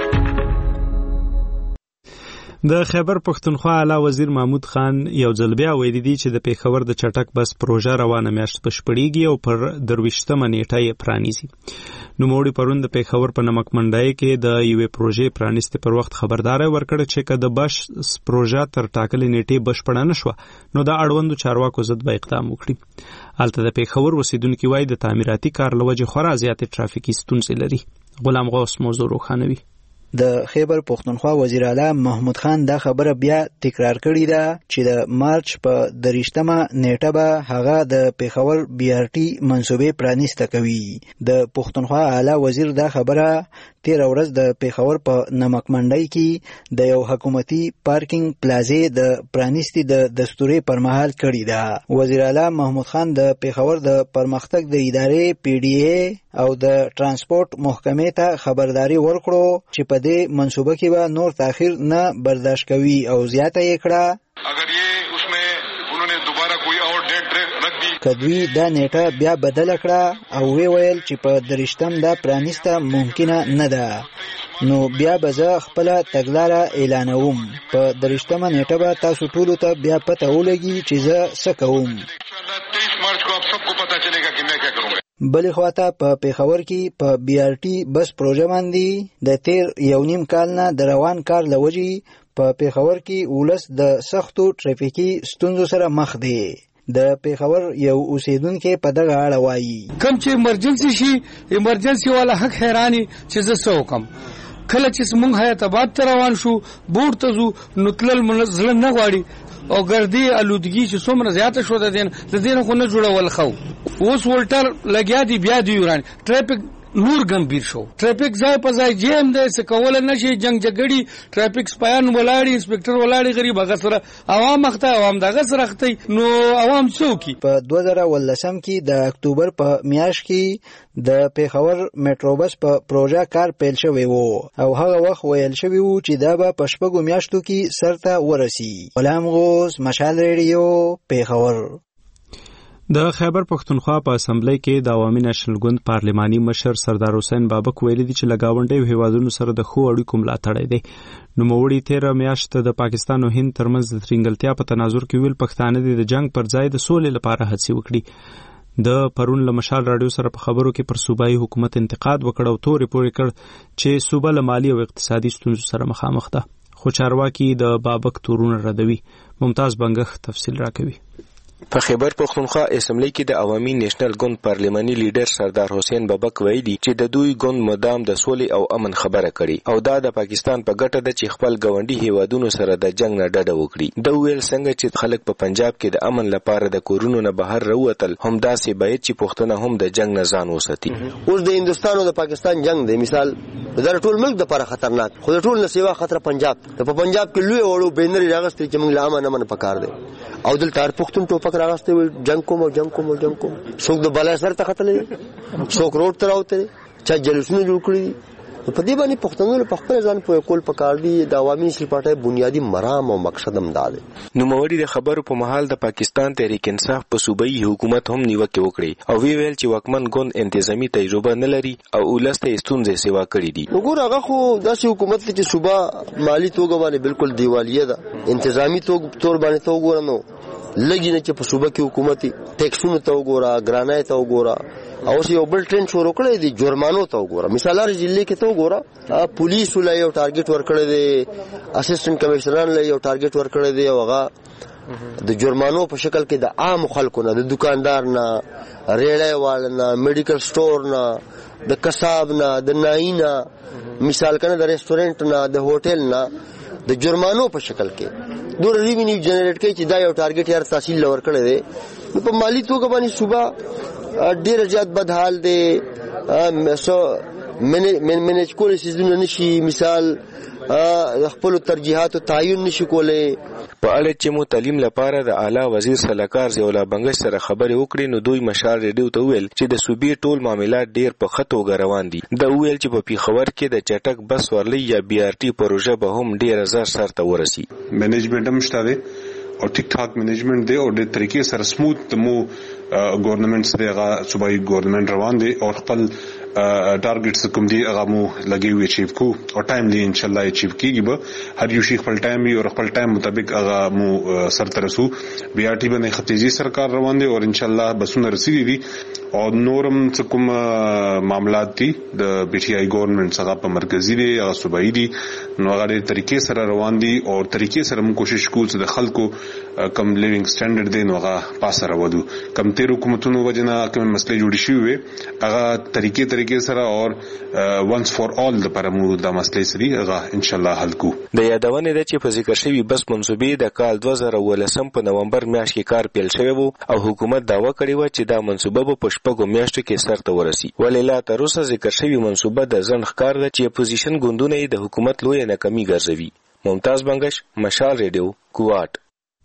د خیبر پښتونخوا اعلی وزیر محمود خان یو ځل بیا ویلي دی چې د پیښور د چټک بس پروژه روانه میاشت بشپړیږي او پر درویشتمه نیټه یې پرانیزي نوموړي پرون د پیښور په نمک منډای کې د یوې پروژې پرانیستې پر وخت خبرداري ورکړه چې که د بس پروژه تر ټاکلې نیټې بشپړه نشوه نو د اړوندو چارواکو ضد به اقدام وکړي هلته د پیښور اوسیدونکي وایي د تعمیراتي کار له وجې خورا زیاتې ټرافیکي ستونزې لري غلام غوث موضوع روښانوي د خیبر پښتونخوا وزیر اعلی محمود خان دا خبره بیا تکرار کړې ده چې د مارچ په دریشتمه نیټه به هغه د پیښور بی آر ټي منصوبې پرانیسته کوي د پښتونخوا اعلی وزیر دا خبره تیر ورځ د پیښور په نمک منډای کې د یو حکومتي پارکینګ پلازې د پرانیستي د دستوري پر مهال کړې ده وزیر اعلی محمود خان د پیښور د پرمختګ د ادارې پی ډی ای او د ترانسپورت محکمې ته خبرداري ورکړو چې په دې منصوبه کې به نور تاخير نه برداشت کوي او زیاته یې کړه اگر یہ اس میں انہوں نے دوبارہ کوئی اور ڈیٹ رکھ دی کدوی دا نیټه بیا بدل کړه او وی ویل چې په درشتم دا پرانیسته ممکنه نه ده نو بیا به زه خپل تګلاره اعلانوم په درشتمه نیټه به تاسو ټول ته بیا پته ولګي چې زه څه کوم तेईस मार्च को आप सबको पता चलेगा कि मैं क्या करूंगा بلې خواته په پیښور کې په بی آر ټي بس پروژه باندې د تیر یو نیم کال نه د روان کار لوجي په پیښور کې ولس د سختو ټریفیکي ستونزو سره مخ دی د پیښور یو اوسیدونکو په دغه اړه وایي کوم چې ایمرجنسي شي ایمرجنسي والا حق حیرانی چې زه څه وکم کله چې موږ حیات آباد ته روان شو بور ته زو نتلل منزل نه غواړي او ګردي الودګي چې څومره زیاته شو د دین د دین خو نه جوړول خو اوس ولټر لګیا دی بیا دی وران ټریفیک نور گمبیر شو ټریفیک ځای په ځای جیم دی څه کول نه شي جنگ جګړی ټریفیک سپایان ولاړی انسپکټر ولاړی غریب هغه سره عوام مخته عوام دغه سره ختی نو عوام څوکي په دوه زره ولسم کې د اکتوبر په میاشت کې د پیښور میټروبس په پروژه کار پیل شوی وو او هغه وخت ویل شوی وو چې دا به په شپږو میاشتو کې سرته ورسی غلام غوث مشال ریډیو پیښور د خیبر پښتونخوا په اسمبلی کې د عوامي نېشنل ګوند پارلماني مشر سردار حسین بابک ویلي دي چې لګاونډي هیوادونو سره د خو اړیکو ملاتړ دی نو موړي تیر میاشت د پاکستان او هند ترمنځ د ترنګلتیا په تناظر کې ویل پښتانه د جنگ پر ځای د سولې لپاره هڅې وکړي د پرون له مشال رادیو سره په خبرو کې پر صوبایي حکومت انتقاد وکړ او تورې پورې کړ چې صوبه له مالی او اقتصادي ستونزو سره مخامخ ده خو چارواکي د بابک تورونه ردوي ممتاز بنګخ تفصیل راکوي په خیبر پښتونخوا اسمبلی کې د عوامي نېشنل ګوند پارلماني لیډر سردار حسین بابک ویلي چې د دوی ګوند مدام د سولې او امن خبره کړي او دا د پاکستان په ګټه ده چې خپل ګاونډي هیوادونو سره د جنگ نه ډډه وکړي د ویل څنګه چې خلک په پنجاب کې د امن لپاره د کورونو نه بهر راوتل هم داسې باید چې پښتون هم د جنگ نه ځان وساتي اوس د هندستان او د پاکستان جنگ دی مثال د ټول ملک د لپاره خطرناک خو د ټول نه سیوا خطر پنجاب ته په پنجاب کې لوی وړو بینري راغستې چې موږ له امن امن پکار دی او دلته هر پښتون ټوپک راغسته وي جنگ کوم او جنگ کوم او جنگ کوم څوک د بلای سر ته خطلې څوک روډ ته راوته چا جلوسونه جوړ کړی په دې باندې پښتنو په خپل ځان په کول پکار دي د عوامي نېشنل پارټي بنیادی مرام او مقصد هم دا دی. نوموړي د خبرو په محل د پاکستان تحریک انصاف په صوبایي حکومت هم نیوکه وکړي او وی ویل چې واکمن ګوند انتظامی تجربه نه لري او ولسته ستونزې سیوا کړې دي. وګوره هغه خو داسې حکومت چې صوبه مالی توګه باندې بالکل دیوالیه ده، انتظامی تور باندې ته وګوره نو لګی نه چې په صوبه کې حکومتي ټیکسونو ته وګوره، ګرانای ته وګوره، او یو بل ټرند شروع کړی دی جرمانو ته وګوره. مثال لري ضلع کې ته وګوره پولیس ولې یو ټارګټ ورکړی دی، اسسټنټ کمشنر له یو ټارګټ ورکړی دی او هغه د جرمانو په شکل کې د عام خلکو نه، د دکاندار نه، ریړای وال نه، میډیکل سٹور نه، د کساب نه، د نای نه، مثال کنه د ریسټورانټ نه، د هوټل نه، د جرمانو په شکل کې دور ریوینیو جنریټ کوي چې دا یو ټارګټ یار تحصیل لور کړی دی. نو په مالی توګه باندې صوبه ډیر زیات بد حال دی، سو منیج کولی سیزونه نشي، مثال خپل ترجیحاتو تعین نشي کولی. په اړه چې مو تعلیم لپاره د اعلی وزیر سلاکار زیولا بنگش سره خبرې وکړې نو دوی مشال ریډیو ته ویل چې د صوبې ټول معاملات ډیر په ښه توګه روان دي. دا ویل چې په پیښور کې د چټک بس ورلۍ یا بي آر ټي پروژه به هم ډیر زر سرته ورسي. منیجمنت هم شته دی او ټیک ټاک منیجمنت دی او د طریقې سره سموث مو ګورنمنت سره هغه صوبایي ګورنمنت روان دی او خپل ټارګټس کوم دی هغه مو لګي وي اچیو کو او ټایملی ان شاء الله اچیو کیږي. به هر یو شي خپل ټایم وي او خپل ټایم مطابق هغه مو سر ترسو. بي آر ټي باندې ختیځي سرکار روان دی او ان شاء الله بسونه رسیدي دي او نورم څه کوم معاملات دي د بي ټي آی ګورنمنت څخه په مرکزي دي هغه صوبایي دي نو هغه د طریقې سره روان دي او طریقې سره موږ کوشش کوو چې د خلکو کم لیوینګ سټانډرډ دی نو هغه پاسه راوړو. کم تیر حکومتونو وجنه کوم مسلې جوړې شوې وي هغه طریقې طریقې سره او وانس فور اول د پرمو د مسلې سری هغه ان شاء الله حل کو. د یادونه ده چې په ذکر شوی بس منسوبې د کال دوه زره ولسم په نومبر میاشت کې کار پیل شوی وو او حکومت داوا کړی و چې دا منسوبه په شپږو میاشتو کې سرته ورسي. ولې لا تر اوسه ذکر شوی منسوبه د ځن ښکار ده چې اپوزیشن ګوندونه د حکومت لوی ناکامي ګرځوي. ممتاز بنگش، مشال ریډیو، کوټ.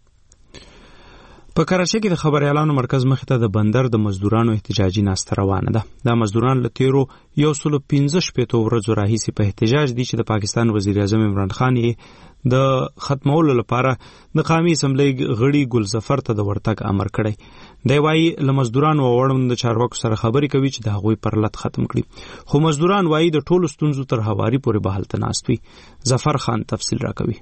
په کراچۍ کې د خبريالانو مرکز مخې ته د بندر د مزدورانو احتجاجي ناسته روانه ده. دا مزدوران له تیرو یو سلو پنځه شپېتو ورځو راهیسې په احتجاج دي چې د پاکستان وزیر اعظم عمران خان یې د ختمولو لپاره د قومي اسمبلی غړي ګلظفر ته د ورتګ امر کړی. دی وايي له مزدورانو او اړوند چارواکو سره خبرې کوي چې د هغوی پر لټ ختم کړي، خو مزدوران وايي د ټولو ستونزو تر هواري پورې به هلته ناست وي. ظفر خان تفصیل راکوي.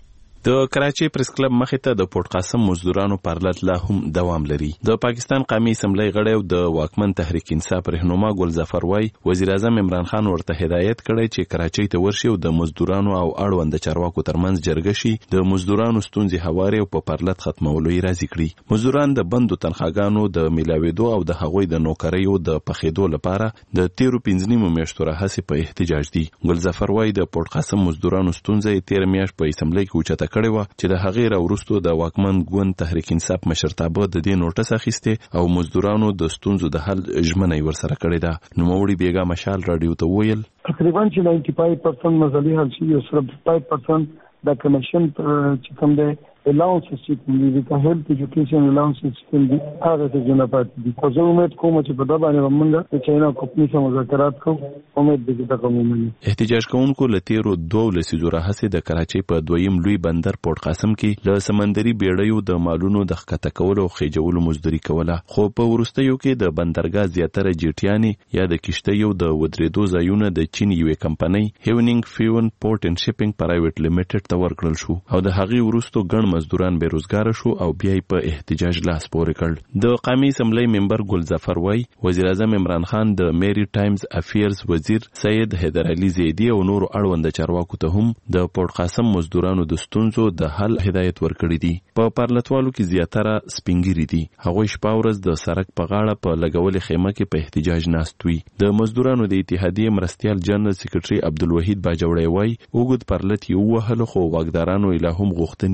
د کراچۍ پریس کلب مخې ته د پورت قاسم مزدورانو پرلط لا هم دوام لري. د پاکستان قومي اسمبلی غړی او د واکمن تحریک انصاف رهنما ګلظفر وای وزیر اعظم عمران خان ورته هدایت کړی چې کراچۍ ته ورشي او د مزدورانو او اړوند چارواکو ترمنځ جرګه شي، د مزدورانو ستونزې هواري او په پرلط ختمولو یې راضي کړي. مزدوران د بندو تنخواګانو د میلاوېدو او د هغوی د نوکریو د پخېدو لپاره د تیرو پنځه نیمو میاشتو راهیسې په احتجاج دي. ګلظفر وای د پورت قاسم مزدورانو ستونزې تیر میاشت په اسمبلی کې اوچته کړې و چې د هغې راوروسته د واکمن ګوند تحریک انصاف مشرتابه د دې نوټس اخیسته او مزدورانو د ستونزو د حل ژمنه یې ورسره کړې ده. نوموړي بیګا مشال رادیو ته ویل تقریبا چې نایන්ټي فایو پرسنټ مسلې حل شي او صرف فایو پرسنټ د کمیشن چې کوم دی الاونس سیستم دی د هیلث ایجوکیشن الاونس سیستم دی هغه څه جنا پاتې دي. خو زه امید کوم چې په دا باندې موږ د چاینا کمپنۍ سره مذاکرات کوو. امید دې چې دا کوم. احتجاج کوونکو لتیرو دوه لسیزو راهسه د کراچۍ په دویم لوی بندر پورت قاسم کې له سمندري بیړیو د مالونو د ښکته کولو او خېجولو مزدوري کوله، خو په وروستیو کې د بندرګاه زیاتره جیټیانې یا د کشتیو د ودرېدو ځایونه د چین یوې کمپنۍ هیونینګ فیون پورت اینډ شپینګ پرایویټ لیمیټډ ته ورکړل شو او د هغې وروسته ګڼ مزدوران بیروزګار شو او بیا په احتجاج لاس پورې کړ. د قومي اسمبلی ممبر ګلظفر وای وزیر اعظم عمران خان د میری ټایمز افیرز وزیر سید حیدر علي زیدی او نور اړوند چارواکو ته هم د پورت قاسم مزدورانو د ستونزو د حل هدایت ورکړی دی. په پارلتوالو کې زیاتره سپینګری دي، هغوی شپه ورځ د سړک په غاړه په لګولې خیمه کې په احتجاج ناست وي. د مزدورانو د اتحادیې مرستیال جنرال سیکریټري عبدالوحید باجوړی وای اوږد پرلت یې ووهلو خو واکدارانو اله هم غوښتنې نه دي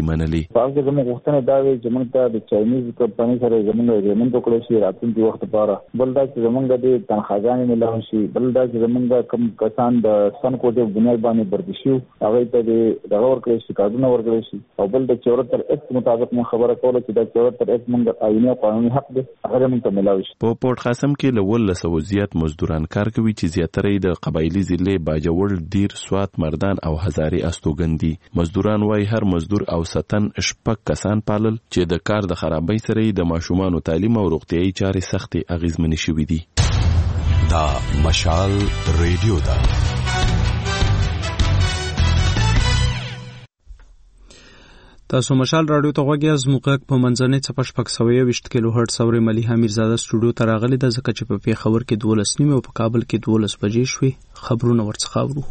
دي منلي. پاکه زموږ غوښتنه دا وی چې موږ ته د چاینیز کمپنی سره زموږ اګریمنټ وکړو چې راتلونکي وخت لپاره بل دا چې زموږ د تنخواګانې ملاوي شي، بل دا چې زموږ کم کسان د سن کوټې بنیاد باندې بردي شي هغه ته د دغه ورکړي شي، کارونه ورکړي شي، او بل د چورتر اکټ مطابق موږ خبره کوله چې د چورتر اکټ موږ آئینی قانوني حق دی هغه موږ ته ملاوي شي. په پورت قاسم کې لول لسو زیات مزدوران کار کوي چې زیاتره د قبایلی ضلع باجوړ، دیر، سوات، مردان او هزاري استوګندي. مزدوران وايي هر مزدور او ستن شپږ کسان پالل چې د کار د خرابۍ سره د ماشومانو تعلیم او روغتيایي چارې سختي اغیزمنې شوې دي. دا مشال ریډیو دا تاسو مشال رادیو ته غوږی از موقعک په منځنۍ څپه شپږ سوه یوویشت کیلو هرټز اورئ. ملیحه میرزاده سټوډیو ته راغلې ده ځکه چې په پېښور کې دولس نیمې او په کابل کې دولس بجې شوې. خبرونه ورڅخه اورو.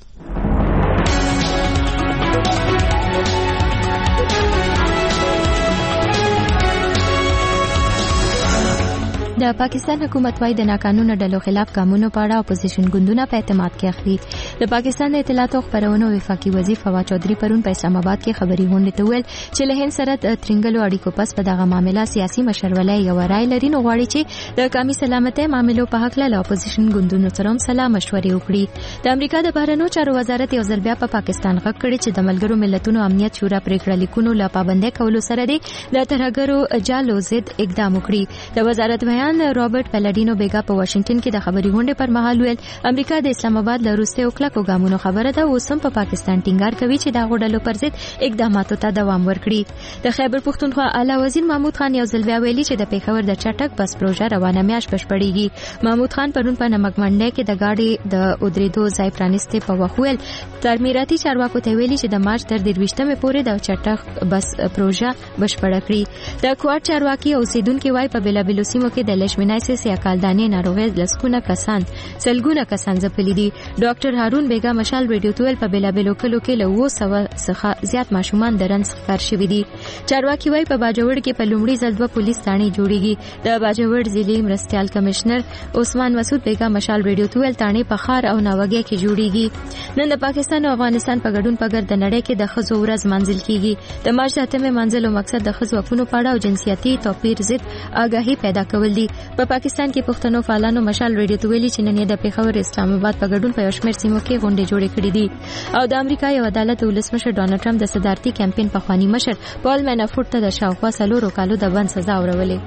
د پاکستان حکومت وايي د ناقانونه ډلو خلاف قانونو په اړه اپوزیشن ګوندونه په اعتماد کې اخلي. د پاکستان د اطلاعات او خبرونو وفاقي وزیر فواد چودھری پرون په اسلام آباد کې خبري غونډه ته ویل چې له هند سره د ترنګلو اړیکو پس په دغه معاملې سیاسي مشرولای یو رائے لري، نو غواړي چې د قومي سلامتۍ معاملو په حق له اپوزیشن ګوندونو سره هم سلا مشورې وکړي. د امریکا د بهرنیو چارو وزارت یو ځل بیا په پاکستان غږ کړی چې د ملګرو ملتونو امنیت شورا پریکړه لیکونو لا پابندۍ کولو سره د ترهګرو جالو ضد اقدام وکړي. د وزارت بیان رابرټ پلډینو بیګا په واشنگټن کې د خبري غونډې پر مهال ویل امریکا د اسلام آباد له وروسته او کلکو ګامونو خبره ده، اوس هم په پاکستان ټینګار کوي چې دا غوډلو پر ضد اقداماتو ته دوام ورکړي. د خیبر پښتونخوا اعلی وزیر محمود خان یو ځل بیا ویلي چې د پیښور د چټک بس پروژه روانه میاشت بشپړیږي. محمود خان پرون په نمکمنډه کې د گاډي د اودریدو ځای پرانیسته په وخت ویل تعمیراتي چارواکو ته ویلي چې د مارچ تر درویشتمه پورې د چټک بس پروژه بشپړه کړي. د کوارټ چارواکي او سیدونکو وايي په بلابلو سیمو کې د لیشمنایسس یا کالدانې ناروغي لسکونه کسان سلګونه کسان ځپلي دي. ډاکټر هارون بیګا مشال ریډیو تویل په بلابلو کلو کې له وو سو څخه زیات ماشومان د رنځ ښکار شوي دي. چارواکي وايي په باجوړ کې په لومړي ځل دوه پولیس ثانې جوړیږي. د باجوړ ضلعي مرستيال کمشنر عثمان مسعود بیګا مشال ریډیو تویل ثانې په خار او ناوګي کې جوړیږي. نن د پاکستان او افغانستان په ګډون په ګرد نړۍ کې د خزو ورځ منځل کیږي. د مارچ اتمه منځلو مقصد د خزو حقوقو په اړه او جنسیتي توپیر ضد آگاهي پیدا کول دي. په پاکستان کې پښتنو فعالانو مشال ریډیو ته ویلي چې نن د پیښور اسلام آباد په ګډون په یو شمېر سیمو کې غونډې جوړې کړې دي. او د امریکا یو عدالت ولسمشر ډونالډ ټرمپ د صدارتي کمپاین په خواني مشر پال مینافورټ ته د شاوخوا څلورو کالو د بند سزا ورولې.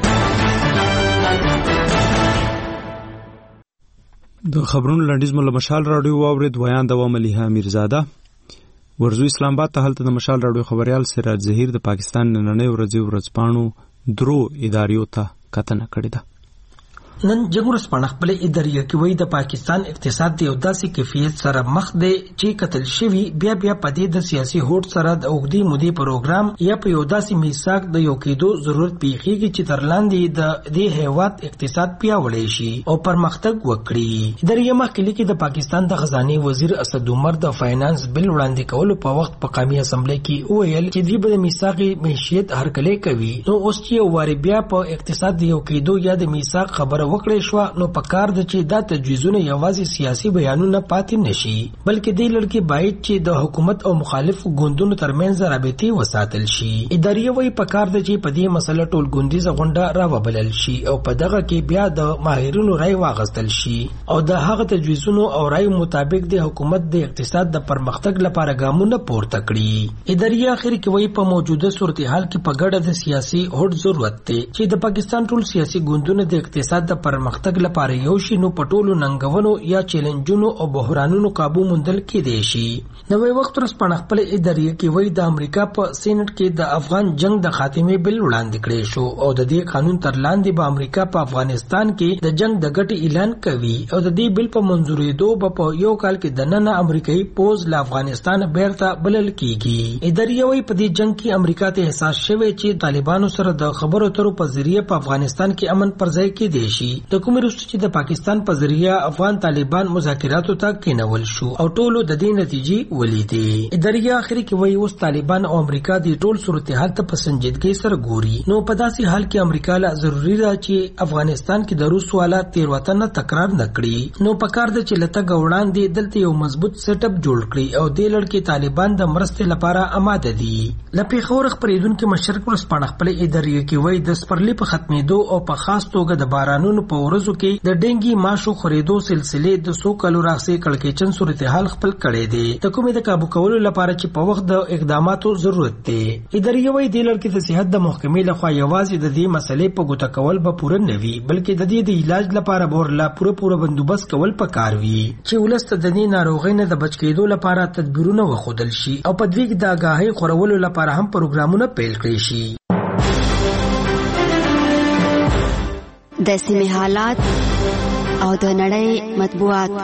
د خبرونو لنډیز مله مشال رادیو واورید. ویان د ملیحه میرزاده. ورزو اسلام آباد ته هلته د مشال رادیو خبريال سراج ظهیر د پاکستان نننۍ ورځې ورځپاڼو درو اداریو ته کتنه کړې ده. نن جګور سپانخ خپل ادارې کې وایي د پاکستان اقتصاد د یو داسې کیفیت سره مخ دی چې قتل شوی بیا بیا پدې د سیاسي هوټ سره د اوګدي مودي پروګرام یا په یو داسې میثاق د یو کېدو ضرورت پیږي چې تر لاندې د دې هیواد اقتصاد پیاوړی شي او پرمختګ وکړي. ادارې مخکې لیکي د پاکستان د خزانه وزیر اسد عمر د فاینانس بل وړاندې کولو په وخت په قومي اسمبلی کې ویل چې دوی به د میثاق معیشت هرکلی کوي. نو اوس چې واری بیا په اقتصاد د یو کېدو یا د میثاق خبره وکړې شو، نو پکار د چې دا تجویزونه یوازې سیاسي بیانونه پاتې نشي، بلکې د لړکی باید چې د حکومت او مخالف ګوندونو ترمنځ رابطې وساتل شي. ادارې وایي پکار د چې په دې مسله ټول ګوندیزه غونډه راوبلل شي او په دغه کې بیا د ماهرینو رائے واغستل شي او د هغه تجویزونو او رائے مطابق د حکومت د اقتصاد د پرمختګ لپاره ګامونه پورته کړي. ادارې اخر کې وایي په موجوده صورتحال کې په ګډه د سیاسي هوډ ضرورت دی چې د پاکستان ټول سیاسي ګوندونه د اقتصاد د پرمختګ پرمختګ لپاره یو شي، نو پټولو ننګونو یا چیلنجونو او بحرانونو قابو موندل کېدای شي. نوې وخت ورځ خپل ادارې کې وایي د امریکا په سېنات کې د افغان جنگ د خاتمه بل وړاندې کړی شو او د دې قانون تر لاندې به امریکا په افغانستان کې د جنگ د ګټې اعلان کوي او د دې بل په منځورېدو په یو کال کې د نن امریکایي پوز له افغانستان بیرته بلل کیږي. ادارې وایي په دې جنگ کې امریکا ته احساس شوی چې طالبانو سره د خبرو اترو په ذریعہ په افغانستان کې امن پر ځای کېدای شي شي. د کوم وروسته چې د پاکستان په ذریعہ افغان طالبان مذاکراتو ته کېنول شو او ټولو د دې نتیجې ولیدې. ادارې اخر کې وایي اوس طالبان او امریکا د ټول صورتحال ته په سنجیدګۍ سره ګوري. نو په داسې حال کې امریکا لا ضروری ده چې افغانستان کې د روس حالات تیروتنه تکرار نه کړي. نو په کار ده چې لته وړاندې دلته یو مضبوط سیټ اپ جوړ کړي او د لړ کې طالبان د مرستې لپاره آماده دي. لپاره خور خبرېدونکو مشرق ورسپانه خپل ادارې کې وایي د سپرلی په ختمېدو او په خاص توګه د بارانونو په ورځو کې د ډنګي ماشو خریدو سلسله د سو کلو راځي کړکېچن صورتحال خپل کړي دي. د کومې د قابو کولو لپاره چې په وخت د اقداماتو ضرورت دی. ادارې وایي د لړ کې د صحت د محکمې لخوا یوازې د دې مسلې په ګوته کول به پوره نه وي بلکې د دې د علاج لپاره به ورلا پوره پوره بندوبست کول پکار وي چې ولست د دې ناروغۍ نه د بچ کېدو لپاره تدبیرونه وخدل شي او په دې کې د آگاهۍ خورولو لپاره هم پروګرامونه پیل کړي شي. د سیمې حالات او د نړۍ مطبوعات.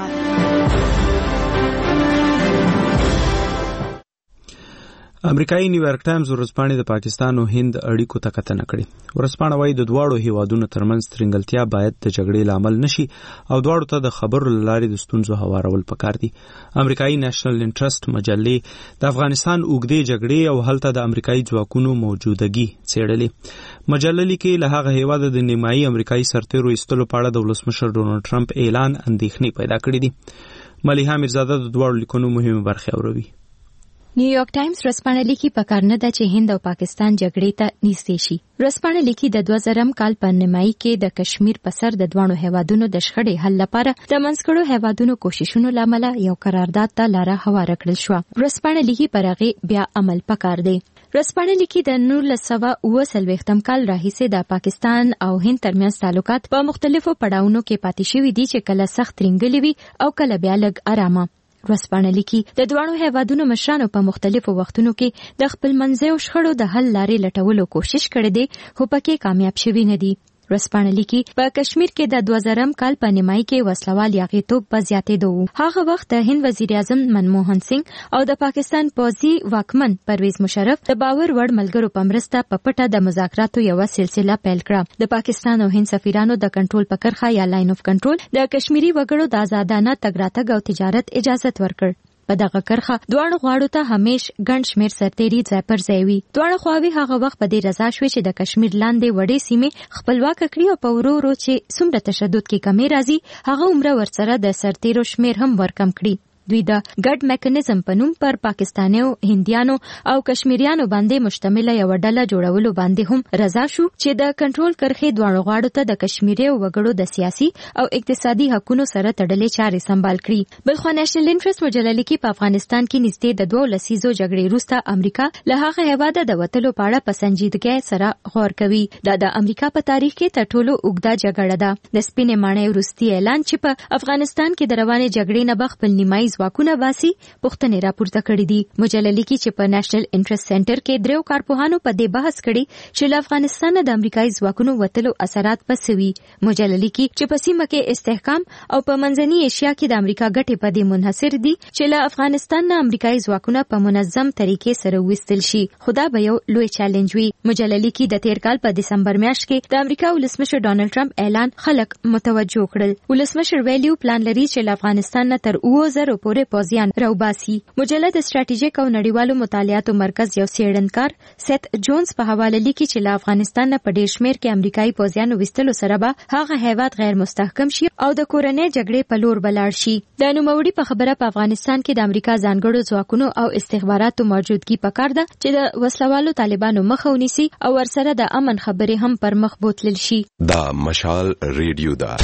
امریکایي نیویارک ټایمز ورځپاڼې د پاکستان او هند اړیکو ته کتنه کړې. ورځپاڼه وايي د دواړو هیوادونو ترمنځ ترنګلتیا باید د جګړې لامل نشي او دواړو ته د خبرو لارې د ستونزو هوارول پکار دي. امریکایي نېشنل انټرست مجلې د افغانستان اوږدې جګړې او هلته د امریکایي ځواکونو موجودګي څېړلې. مجله لیکي له هغه هیواده د نیمایي امریکایي سرتیرو ایستلو په اړه د ولسمشر ډونالډ ټرمپ اعلان اندېښنې پیدا کړې دي. ملیحه میرزاده د دواړو لیکونو مهمه برخې اوروي. نیویارک ټایمز ورځپاڼه لیکي پکار نه ده چې هند او پاکستان جګړې ته نږدې شي. ورځپاڼه لیکي د دوه زره کال په نیمایي کې د کشمیر په سر د دوه هیوادونو د شخړې حل لپاره د منځګړو هیوادونو کوششونو لامل یو قرارداد ته لاره هواره کړل شو. ورځپاڼه لیکي پر هغه بیا عمل پکار دی. ورځپاڼه لیکي د نولس سوه اوه څلوېښتم کال راهیسې د پاکستان او هند ترمنځ تعلقات په مختلفو پړاوونو کې پاتې شوي دي چې کله سخت ترنګلي وي او کله بیا لږ آرامه. ورځپاڼه لیکي د دوه هیوادونو مشرانو په مختلفو وختونو کې د خپل منځیو شخړو د حل لارې لټولو کوشش کړې دي خو پکې کامیاب شوي نه دي. ورځپاڼه لیکي په کشمیر کې د دوه زره کال په نیمایي کې وسلوال یاغیتوب په زیاتېدو و. هغه وخت د هند وزیر اعظم منموهن سنگ او د پاکستان پوځي واکمن پرویز مشرف د باور وړ ملګرو په مرسته په پټه د مذاکراتو یو سلسله پیل کړه. د پاکستان او هند سفیرانو د کنټرول په کرښه یا لاین اف کنټرول د کشمیری وګړو د آزادانه تګ راتګ او تجارت اجازه ورکړ. په دغه کرخه دواړو غواړو ته همیش ګڼ شمېر سرتېري ځای پر ځای وي. دواړه خواوې هغه وخت په دې رضا شوې چې د کشمیر لاندې وړې سیمې خپلواک کړي او په ورو ورو چې څومره تشدد کې کمی راځي هغه عمره ورسره د سرتېرو شمېر هم ورکم کړي. دوی د ګډ میکانیزم په نوم پر پاکستانیو، هندیانو او کشمیریانو باندې مشتمله یو ډله جوړولو باندې هم رضا شو چې د کنټرول کرښې دواړو غاړو ته د کشمیریو وګړو د سیاسي او اقتصادي حقوقو سره تړلې چارې سمبال کړي. بلخو نېشنل انټرست مجله لیکي په افغانستان کې نږدې د دوه لسیزو جګړې وروسته امریکا له هغه هیواده د وتلو په اړه په سنجیدګۍ سره غور کوي. دا د امریکا په تاریخ کې تر ټولو اوږده جګړه ده. د سپینې ماڼۍ وروستي اعلان چې په افغانستان کې د روانې جګړې نه به خپل نیمایي ځواکونه باسي پوښتنې راپورته کړې دي. مجله لیکي چې په نېشنل انټرست سنټر کې دریو کارپوهانو په دې بحث کړي چې له افغانستان د امریکایي ځواکونو وتلو اثرات پسې وي. مجله لیکي چې په سیمه کې استحکام او په منځنۍ ایشیا کې د امریکا ګټې په دې منحصر دي چې له افغانستان نه امریکایي ځواکونه په منظم طریقې سره وستل شي. خدا به یو لوی چیلنج وي. مجله لیکي د تیر کال په دسمبر میاشت کې د امریکا ولسمشر ډونالډ ټرمپ اعلان خلک متوجه کړل. ولسمشر ویلیو پلان لري چې له افغانستان نه تر اوه زره پورې پوځیان راوباسي. مجله د ستراتیژیک او نړیوالو مطالعاتو مرکز یو څېړنکار سیت جونز په حواله لیکي چې له افغانستان نه په ډېر شمېر کې امریکایي پوځیانو وستلو سره به هغه هیواد غیر مستحکم شي او د کورنۍ جګړې په لور بلاړ شي. د نوموړي په خبره په افغانستان کې د امریکا ځانګړو ځواکونو او استخباراتو موجودګي پکار ده چې د وسلوالو طالبانو مخه ونیسي او ورسره د امن خبرې هم پر مخ بوتلل شي. دا مشال ریډیو ده.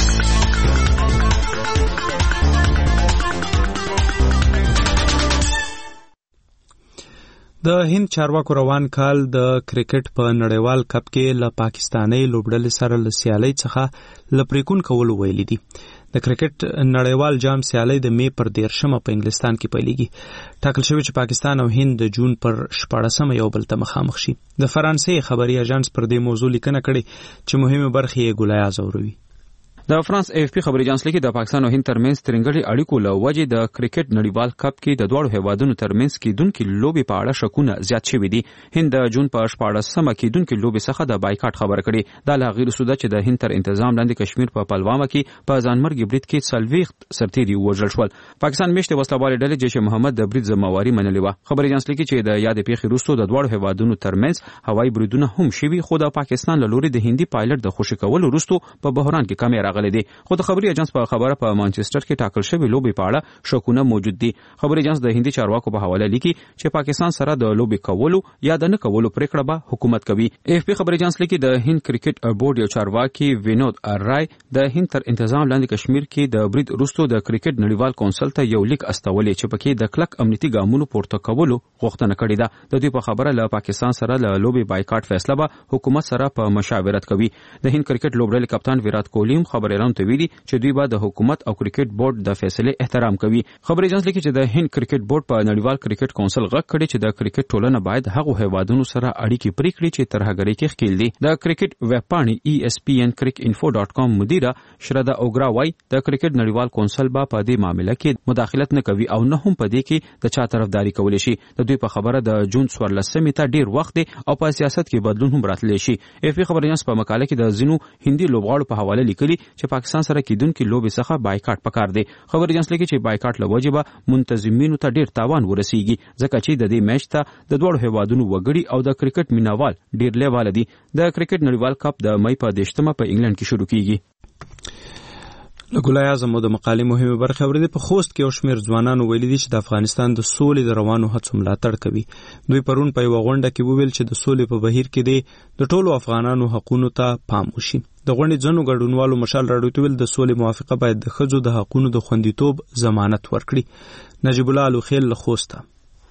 د هند چارواکو روان کال د کرکټ په نړیوال کپ کې له پاکستاني لوبډلې سره له سیالۍ څخه لپریکون کول ویلي دي. د کرکټ نړیوال جام سیالۍ د می پر دیرشمه په انګلستان کې پیلېږي. ټاکل شوی چې پاکستان او هند د جون پر شپاړسمه یو بل ته مخامخ شي. د فرانسې خبري اژانس پر دې موضوع لیکنه کړې چې مهمه برخه یې ګولایاز اوروي. د فرانس اف پی خبري اجنس لیکي د پاکستان او هند ترمنځ ترنګړي اړیکو له وجې د کرکټ نړیوال کپ کې د دوړو هیوادونو ترمنځ کېدونکو لوبي په اړه شکونه زیات شوي دي. هند د جون په شپاړسمه کېدونکو لوبي څخه د بایکاټ خبره کړې. دا له غیر سوده چې د هند تر تنظیم لاندې کشمیر په پلوامه کې په ځانمرګي برید کې څلوېښت سرتیري وژل شول. پاکستان میشته وسلوال ډلې جیش محمد د برید ذمہواری منلې و. خبري اجنس لیکي چې د یاد پیښې وروسته د دوړو هیوادونو ترمنځ هوایي بریدونه هم شوي، خو د پاکستان له لوري د هندي پایلټ د خوشي کولو وروسته په بحران کې کمی راغلی دی. خو د خبري اجنس په خبره په مانچستر کې ټاکل شوی لوبي په اړه شکونه موجود دي. خبري اجنس د هندي چارواکو په حواله لیکي چې پاکستان سره د لوبي کولو یا د نه کولو پریکړه به حکومت کوي. اف پی خبري اجنس لیکي د هند کرکټ بورډ یو چارواکي وینود رای د هند تر تنظیم لاندې کشمیر کې د برید وروسته د کرکټ نړیوال کونسل ته یو لیک استولې چې پکې د کلک امنیتي ګامونو پورته کولو غوښتنه کړې ده. د دوی په خبره له پاکستان سره له لوبي بایکاټ فیصله به حکومت سره په مشاورت کوي. د هند کرکټ لوبډلې کپتان ویرات کوهلی خبر اعلان ته ویلي چې دوی به د حکومت او کرکټ بورډ د فیصلې احترام کوي. خبري اجنس لیکي چې د هند کرکټ بورډ په نړیوال کرکټ کونسل غږ کړی چې د کرکټ ټولنه باید هغه هیوادونو سره اړیکې پرې کړي چې ترهګرۍ کې ښکیل دي. د کرکټ ویب پاڼې ای اس پی ان کرک انفو ډاٹ کام مدیره شردا اوګرا وای د کرکټ نړیوال کونسل با په دې معاملې کې مداخلت نه کوي او نه هم په دې کې د چا طرفداري کولی شي. د دوی په خبره د جون څوارلسمې ته ډیر وخت دی او په سیاست کې بدلون هم راتلی شي. اف پی خبري اجنس په مقاله کې د زینو هندي لوبغاړو په حواله لیکلي چې پاکستان سره کېدونکو لوبي څخه بایکاټ پکار دی. خبري اجنس لیکي چې بایکاټ له وجې به منتظمینو ته ډیر تاوان ورسیږي ځکه چې د دې میچ ته د دوړو هیوادونو وګړي او د کرکټ مینوال ډیر لیواله دي. د کرکټ نړیوال کپ د مې په دیشتمه په انګلند کې شروع کیږي. لګولای اعظم د مقالې مهمه برخه ورده په خوست کې او شمیر ځوانانو ویلي دي چې د افغانستان د سولې د روانو هڅو ملاتړ کوي. دوی پرون په یو غونډه کې وویل چې د سولې په بهیر کې دی د ټولو افغانانو حقوقو ته پام وشي. د غونډې ځنو ګډونوالو مشال راډیو ویل د سولې موافقه باید د ښځو د حقوقو د خوندیتوب ضمانت ورکړي. نجیب الله الوخیل له خوسته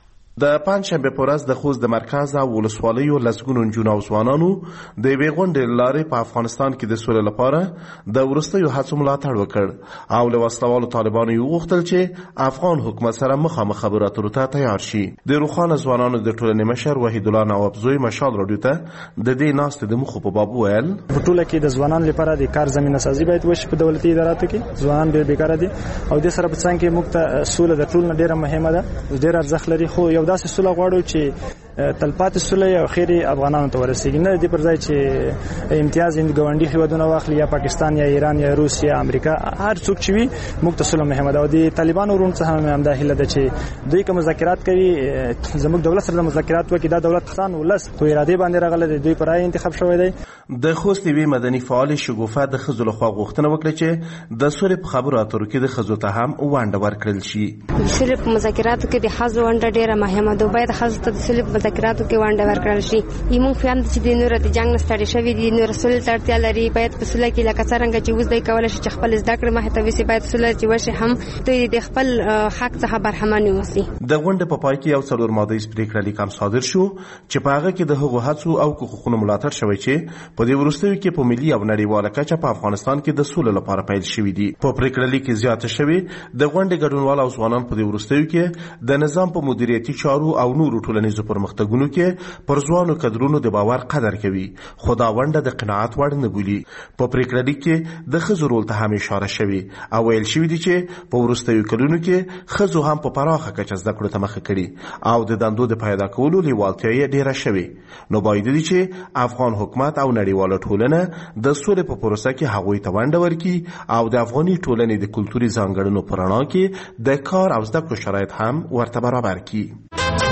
د پنځشنبه په ورځ د خوست د مرکز او ولسوالیو لسګونو نجونو او ځوانانو د یوې غونډې لارې په افغانستان کې د سولې لپاره د وروستیو هڅو ملاتړ وکړ او له وسلوالو طالبانو یې وغوښتل چې افغان حکومت سره مخامخ خبرو اترو ته تیار شي. د روښانه ځوانانو د ټولنې مشر وحید الله نواب زوی مشال راډیو ته د دې ناستې د مخو په باب وویل په ټوله کې د ځوانانو لپاره د کار زمينه سازي باید وشي په دولتي اداراتو کې. ځوانان ډېر بیکاره دي او د سره په څنګه کې موږ ته سوله د ټولنې ډېره مهمه ده، ډېر ارزښت لري، خو یو داسې سوله غواړو چې تلپاتې سوله او خیر افغانانو ته ورسیږي، نه د پر ځای چې امتیاز د ګاونډي هیوادونو واخلي یا پاکستان یا ایران یا روس یا امریکا هر څوک چې وي موږ ته سوله مهمه ده. او د طالبانو ورون څخه هم دا هیله ده چې دوی کوم مذاکرات کوي زموږ دولت سره د مذاکرات وکړي. دا دولت خان ولس په اراده باندې راغله دی، دوی پر رای انتخاب شوی دی. د خوست وی مدني فعال شګوفه د خزو له خوا غوښتنه وکړه چې د سولې په خبرو اترو کې د خزو ته هم وانډه ورکړل شي. د سولې په مذاکراتو کې د خزو وانډه ډیره مهمه ده، باید خزو ته د سولې په مذاکراتو کې وانډه ورکړل شي. یمو فیان چې د نور د جنگ نستړي شوی دي، نور سولې ته اړتیا لري، باید په سولې کې لکه څنګه چې وځي کولای شي چې خپل زده کړې مخه ته وسی، باید سولې چې وشي هم دوی د خپل حق څخه برخمن وسی. د غونډې په پای کې یو څلور ماده پریکړه لیکم صادر شو چې په هغه کې د هغو هڅو او حقوقو ملاتړ شوی چې په دې وروستیو کې په ملي او نړیواله کچه په افغانستان کې د سولې لپاره پیل شوی دي. په پریکړه لیک کې زیاته شوی د غونډې ګډونوال او ځوانان په دې وروستیو کې د نظام په مدیریتي چارو او نورو ټولنیزو پرمختګونو کې پر ځوانو کډرونو د باور قدر کوي، خو دا ونډه د قناعت وړ نه بولي. په پریکړه لیک کې د ښځو رول ته هم اشاره شوی او ویل شوی دی چې په وروستیو کلونو کې ښځو هم په پراخه کچه زده کړو ته مخه کړي او د دندو د پیدا کولو لیوالتیا یې ډیره شوې. نو باید دي چې افغان حکومت او نړیواله ټولنه د سولې په پروسه کې هغوی ته ونډه ورکړي او د افغاني ټولنې د کلتوري ځانګړنو په رڼا کې د کار او زده کړو شرایط هم ورته برابر کړي.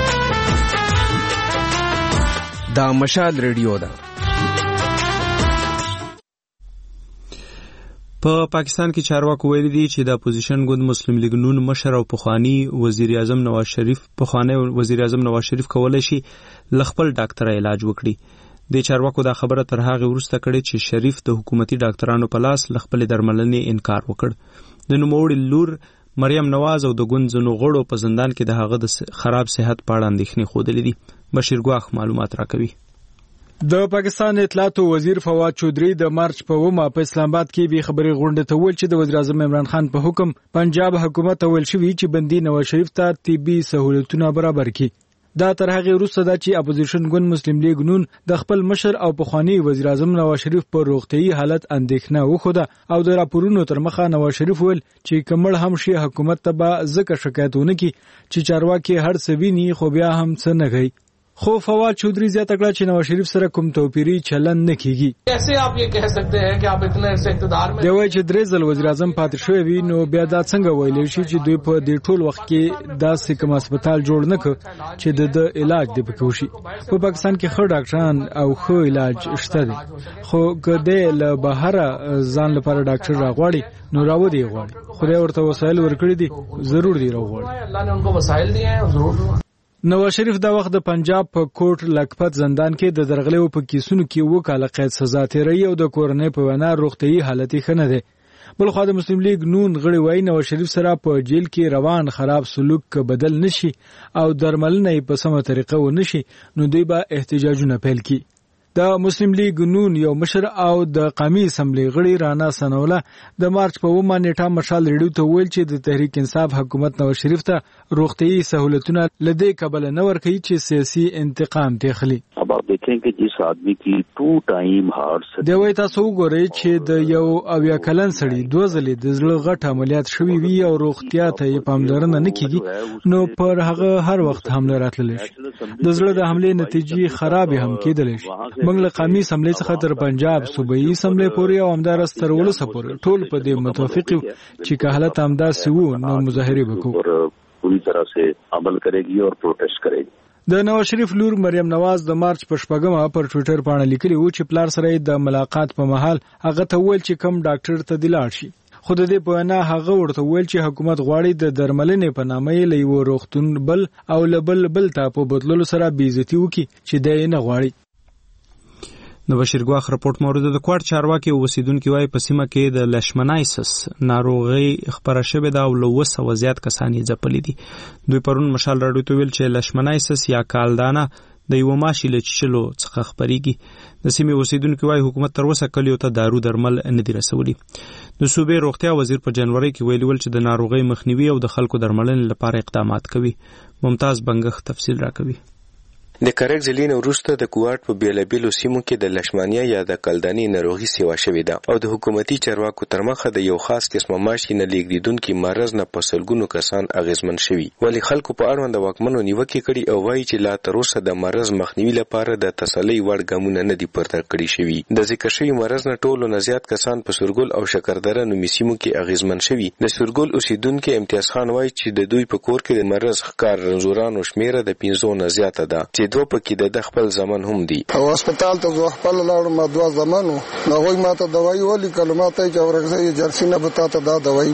دا مشال ریډیو ده. په پاکستان کې چارواکو ویلي دي چې د اپوزیشن ګوند مسلم لیگ نون مشر او پخوانی وزیر اعظم نواز شریف پخوانی وزیر اعظم نواز شریف کولای شي لخپل ډاکټر علاج وکړي. د چارواکو دا خبره تر هغه وروسته کړي چې شریف د حکومتي ډاکټرانو په لاس لخپل درملنې انکار وکړ. د نوموړي لور مریم نواز او د ګوند ځینو غړو په زندان کې د هغه د خراب صحت په اړه اندېښنې ښودلې دي. بشیر ګواخ معلومات راکوي. د پاکستان اطلاعات وزیر فواد چودري د مارچ په ومه په اسلام آباد کې به خبري غونډه ته ویل چې د وزیر اعظم عمران خان په حکم پنجاب حکومت ویل شوی چې بندي نواز شریف ته طبي سہولتونه برابر کړي. دا تر هغه وروسته دا چې اپوزیشن ګوند مسلم لیگ نون د خپل مشر او پخوانی وزیر اعظم نواز شریف پر روغتيایي حالت اندېښنه وخوده او د راپورونو تر مخه نواز شریف ویل چې کمل هم شي حکومت ته به ځکه شکایتونه کوي چې چارواکي هر څه ویني خو بیا هم څه نه کوي. خو فواد چودھری زیاته کړه چې نواز شریف سره کوم توپیری چلن نه کیږي. کیسے آپ یہ کہہ سکتے ہیں کہ آپ اتنے عرصے اقتدار میں دی وایي چې درې ځل وزیر اعظم پاتې شوی وي نو بیا دا څنګه ویلی شي چې دوی په دې ټول وخت کې داسې کوم هسپتال جوړ نه کړ چې د علاج دی پکې وشي. په پاکستان کې ښه ډاکټران او ښه علاج شته دي خو کله له بهر ځان لپاره ډاکټر راغواړي نو راوړي غواړي خدای ورته وسایل ورکړي دي ضرور دی راوړي. الله نے ان کو وسائل دیے ہیں ضرور. نواز شریف دا وخت د پنجاب په کوټ لکپت زندان کې د درغلیو په کیسونو کې وکاله قید سزا تیری او د کورنۍ په وینا روغتيایي حالت ښه نه دی. بل خو د مسلم لیگ نون غړي وایي نواز شریف سره په جیل کې روان خراب سلوک بدل نشي او درملنه په سمه طریقه و نشي نو دوی به احتجاجونه پیل کړي. د مسلم لیگ نون یو مشر او د قومي اسمبلی غړي رانا سنوله د مارچ په اومه نیټه مشال ریډیو ته ویل چې د تحریک انصاف حکومت نواز شریف ته روغتيایي سہولتونه لدې قبل نه ورکوي چې سیاسي انتقام تخلي. अब आप देखेंगे जिस आदमी की two time heart دی وای تاسو وګورئ چې د یو اویا کلن سړي دوه ځلې د زړه غټ عملیات شوی وي او روغتیا ته یې پاملرنه نه کیږي نو پر هغه هر وخت حمله راتللی شي. د زړه د حمله نتیجې خراب هم کېدلی شي. موږ له قومي اسمبلی څخه تر پنجاب صوبایي اسمبلی پورې او همدارس تر ولس پورې ټول په دې متوافق یو چې که حالت همداسې وو نو مظاهرې وکړو. پوری طرح سے عمل کرے گی اور پروٹیسٹ کرے گی. د نواز شریف لور مریم نواز د مارچ په شپږمه پر ټوئیټر باندې لیکلی و چې پلار سره د ملاقات په مهال هغه ته ویل چې کم ډاکټر ته دی لاړ شي. خو د دې په وینا هغه ورته ویل چې حکومت غواړي د درملنې په نامه یې له یوه روغتون بل او له بل بل ته په بدلولو سره بې عزتي وکړي چې دی یې نه غواړي. د بشیر ګواخ راپورټ مورد د کوټ چارواکي اوسیدونکو وايي په سیمه کې د لشمنایسس ناروغي خبره شوې ده او له وسه وضعیت کسان یې ځپلي دي. دوی پرون مشال راډیو ته ویل چې لشمنایسس یا کالدانه د یو ماشي له چلو څخه خبريږي. د سیمې اوسیدونکو وايي حکومت تر وسه کلیو ته دارو درمل نه دي رسولي. د صوبې روغتیا وزیر په جنوري کې ویلي ول چې د ناروغي مخنیوي او د خلکو درملنې لپاره اقدامات کوي. ممتاز بنګخ تفصیل راکوي. د کرک ضلع نه وروسته د کوټ په بیلابیلو سیمو کې د لشمانیا یا د کلداني ناروغي سیوا شوې ده او د حکومتي چارواکو تر مخه د یو خاص قسمه ماشي نه لیږدونکي مرز نه په سلګونو کسان اغیزمن شوي. ولی خلکو په اړوند واکمنو نیوکې کړي او وایي چې لا تر اوسه د مرز مخنیوي لپاره د تسلۍ وړ ګامونه نه دي پورته کړي شوي. د ذکر شوي مرز نه ټولو نه زیات کسان په سورګل او شکردره نومي سیمو کې اغیزمن شوي. د سورګل اوسیدونکو امتیاز خان وایي چې د دوی په کور کې د مرز ښکار رنځورانو شمیره د پنځو نه زیاته ده چې دوه پکې د خپل زمن هم دي. او هسپتال ته زه خپل لاړم ما دوه زمانو نو هغوی ماته دوايي ولیکل ماته چې ورغزي جرسي نه به تاسو دا دوايي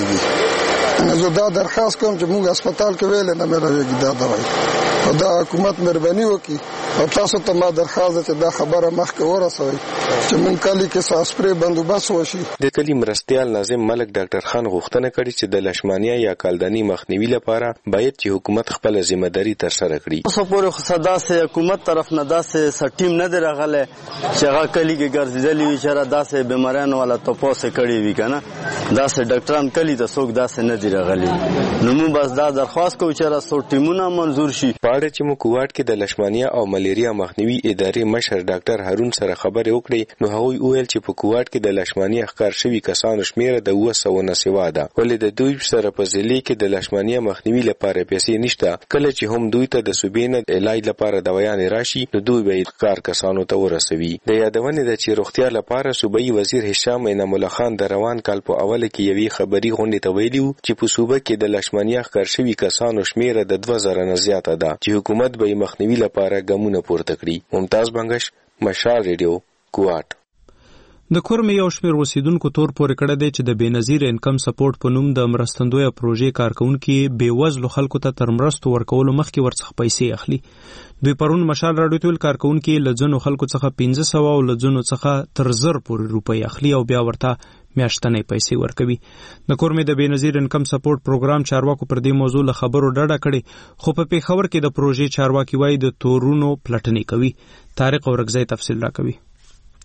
ملويږي. زه دا درخواست کوم چې موږ هسپتال کې ویل نه ملويږي دا دوايي او دا حکومت مهرباني وکړي او تاسو ته ما درخواست چې دا خبره مخکې ورسوي چې موږ کلی کې ساسپری بندوبست وشي. د کلی مرستیال ناظم ملک ډاکټر خان غوښتنه کړې چې د لشمانیا یا کالداني مخنیوي لپاره باید چې حکومت خپل ذمہ داری تر سره کړي. اوس پورې خو صدا سه حکومت طرف نه داسې سټیم نه درغله چې هغه کلی کې ګرځېدلی وي چې را داسې بیمارانو والا تپوس کړي وي کنه داسې ډاکټران کلی ته څوک داسې نه دی راغلي. نو موږ بس دا درخواست کوو چې را سو ټیمونه منزور شي. پاړه چې مو کوټ کې د لشمانیا او ملیریا مخنیوي ادارې مشر ډاکټر هارون سره خبرې وکړې نو هغوی وویل چې په کوټ کې د لشمانیا ښکار شوي کسانو شمیره د اوه سوه نه سوا ده. ولې د دوی سره په ضلع کې د لشمانیا مخنیوي لپاره پیسې نشته. کله چې هم دوی ته د صوبې نه علاج لپاره دوايانې راشي نو دوی به ښکار کسانو ته ورسوي. د یادونې ده چې روغتیا لپاره صوبایي وزیر هشام انعام الله خان د روان کال په اوله کې یوې خبري غونډې ته ویلي و چې په صوبه کې د لشمانیا ښکار شوي کسانو شمیره د دوه زره نه زیاته ده چې حکومت به مخنیوي لپاره ګامونه پورته کړي. ممتاز بنگش، مشال ریډیو، کوټ. د کورمې یو شمېر اوسیدونکو تور پورې کړی دی چې د بېنظیر انکم سپورټ په نوم د مرستندویه پروژې کارکونکي بېوزلو خلکو ته تر مرستو ورکولو مخکې ورڅخه پیسې اخلي. دوی پرون مشال راډیو ته ویل کارکونکي له ځینو خلکو څخه پنځه سوه او له ځینو څخه تر زر پورې روپۍ اخلي او بیا ورته میاشتنۍ پیسې ورکوي. د کورمې د بېنظیر انکم سپورټ پروګرام چارواکو پر دې موضوع له خبرو ډډه کړې خو په پېښور کې د پروژې چارواکي وایي د تورونو پلټنې کوي. طارق اورکزی تفصیل راکوي.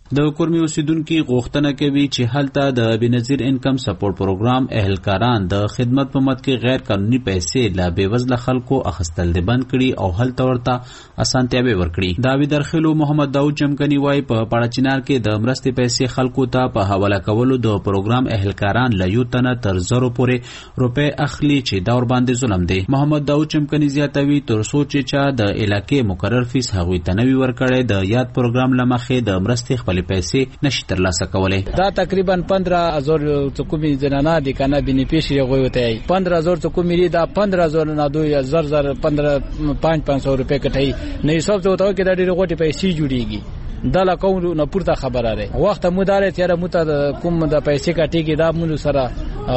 د کورمي اوسیدونکو غوښتنه کوي چې هلته د بنظیر انکم سپورټ پروګرام اهلکاران د خدمت په مد کې غیر قانوني پیسې لا بېوزله خلکو اخیستل دي بند کړي او هلته ورته اسانتیاوي ورکړي. داوی درخلو محمد داود چمکني وای په پاړچینار کې د مرستې پیسې خلکو ته په حواله کولو د پروګرام اهلکاران له یو تنه تر زرو پورې روپۍ اخلي چې دا ور باندې ظلم دی. محمد داود چمکني زیاتوي تر څو چې چا د علاقې مقرر فیس هغوی ته نوي ورکړی د یاد پروګرام له مخې د مرستې خپلې پیسې نشي ترلاسه کولی. دا تقریبا پندرہ هزار څه کومې زنانه دي که نه بینیفیشري هغوی ورته وایي پندرہ هزار څه کومې دي دا پندرہ هزار نه دوی زر زر پندرہ پانچ پانچ سو روپۍ کټوي نه حساب ته ورته وایي که دا ډېرې غوټې پیسې جوړېږي دا له کوم نه پورته خبره ده وخت مو داره تیاره مو ته کوم د پیسې کټېږي دا مونږ سره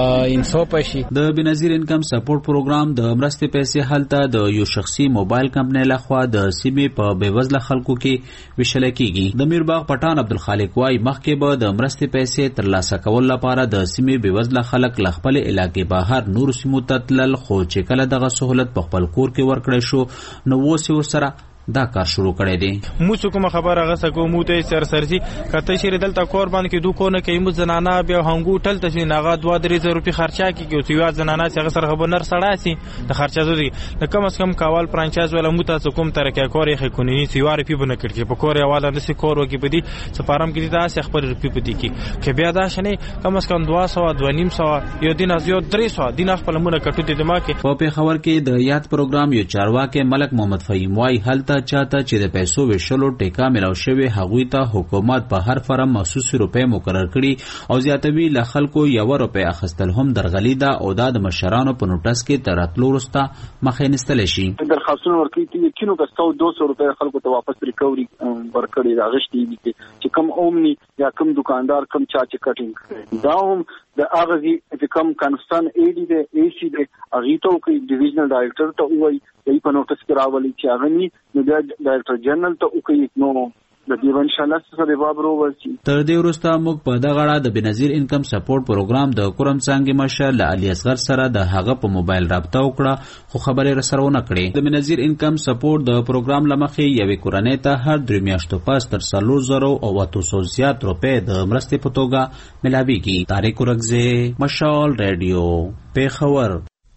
انصاف شي. د بنظیر انکم سپورټ پروګرام د مرستې پیسې هلته د یو شخصي موبایل کمپنۍ لخوا د سیمې په بېوزله خلکو کې ویشل کیږي. د میرباغ پټان عبدالخالق وای مخکې به د مرستې پیسې ترلاسه کول لپاره د سیمې بېوزله خلک له خپل علاقې بهر نور سیمو ته تلل خو چې کله دغه سهولت په خپل کور کې ورکړی شو نو اوس یې ورسره دا کار شروع کړی دی. مو څه کومه خبره غسه کو مو ته سر سرسي کته شری دلته کور باندې کې دوه کو نه کوي مو زنانه بیا هنګو ټل ته ناغه دوه درې زره روپۍ خرچا کیږي او یو زنانه چې سره خبر سړا سي د خرچا زوري د کم اس کم کاوال فرانچایز ولا مو ته کوم ترکه کور یې خونی سیوار پی بنه کړی په کور یواله د سی کور وکي بدی سپارم کې دا سي خبر روپۍ پدی کی کې بیا دا شنه کم اس کم دوه سو دوه نیم سو یو دین از یو درې سو دین خپل مونږ کټو دي دماغ کې. په پیښور کې د یاد پروګرام یو چارواکي ملک محمد فهیم وای هلته چاته چې د پیسو ویشلو ټیکا ملاو شوی هغوی ته حکومت په هر فرم مخصوصي روپۍ مقرر کړي او زیاتوي له خلکو یو روپۍ اخیستل هم درغلي ده او دا د مشرانو په نوټس کې تر راتلو وروسته مخې نیستلی شي. درخواستونه ورکوي چې یقینو که ستاسو دوه سوه روپۍ خلکو ته واپس ریکوري ورکړي راغشتي دي چې کم اومني یا کم دکاندار کم چا چې کټینګ دا هم د اغزي چې کم کانستان ای ډي دی ای سی دی اغیتو کې ډیویژنل ډایریکټر ته وایي ای په نوټس کې راولي چې اغني نو د ډایریکټر جنرال ته وکړي نو د دې ان شاء الله سره باب روورسي. تر دې وروسته موږ په دغه اړه د بنظیر انکم سپورټ پروګرام د کورم څانګې مشر له علي اصغر سره د هغه په موبایل رابطه وکړه خو خبرې راسره ونه کړې. د بنظیر انکم سپورټ د پروګرام لمخې یوې کورنۍ ته هر درې میاشتو پس تر څلور زره او اته سوه زیات روپۍ د مرستې په توګه ملاویږي. طارق ورکزی مشال ریډیو پیښور.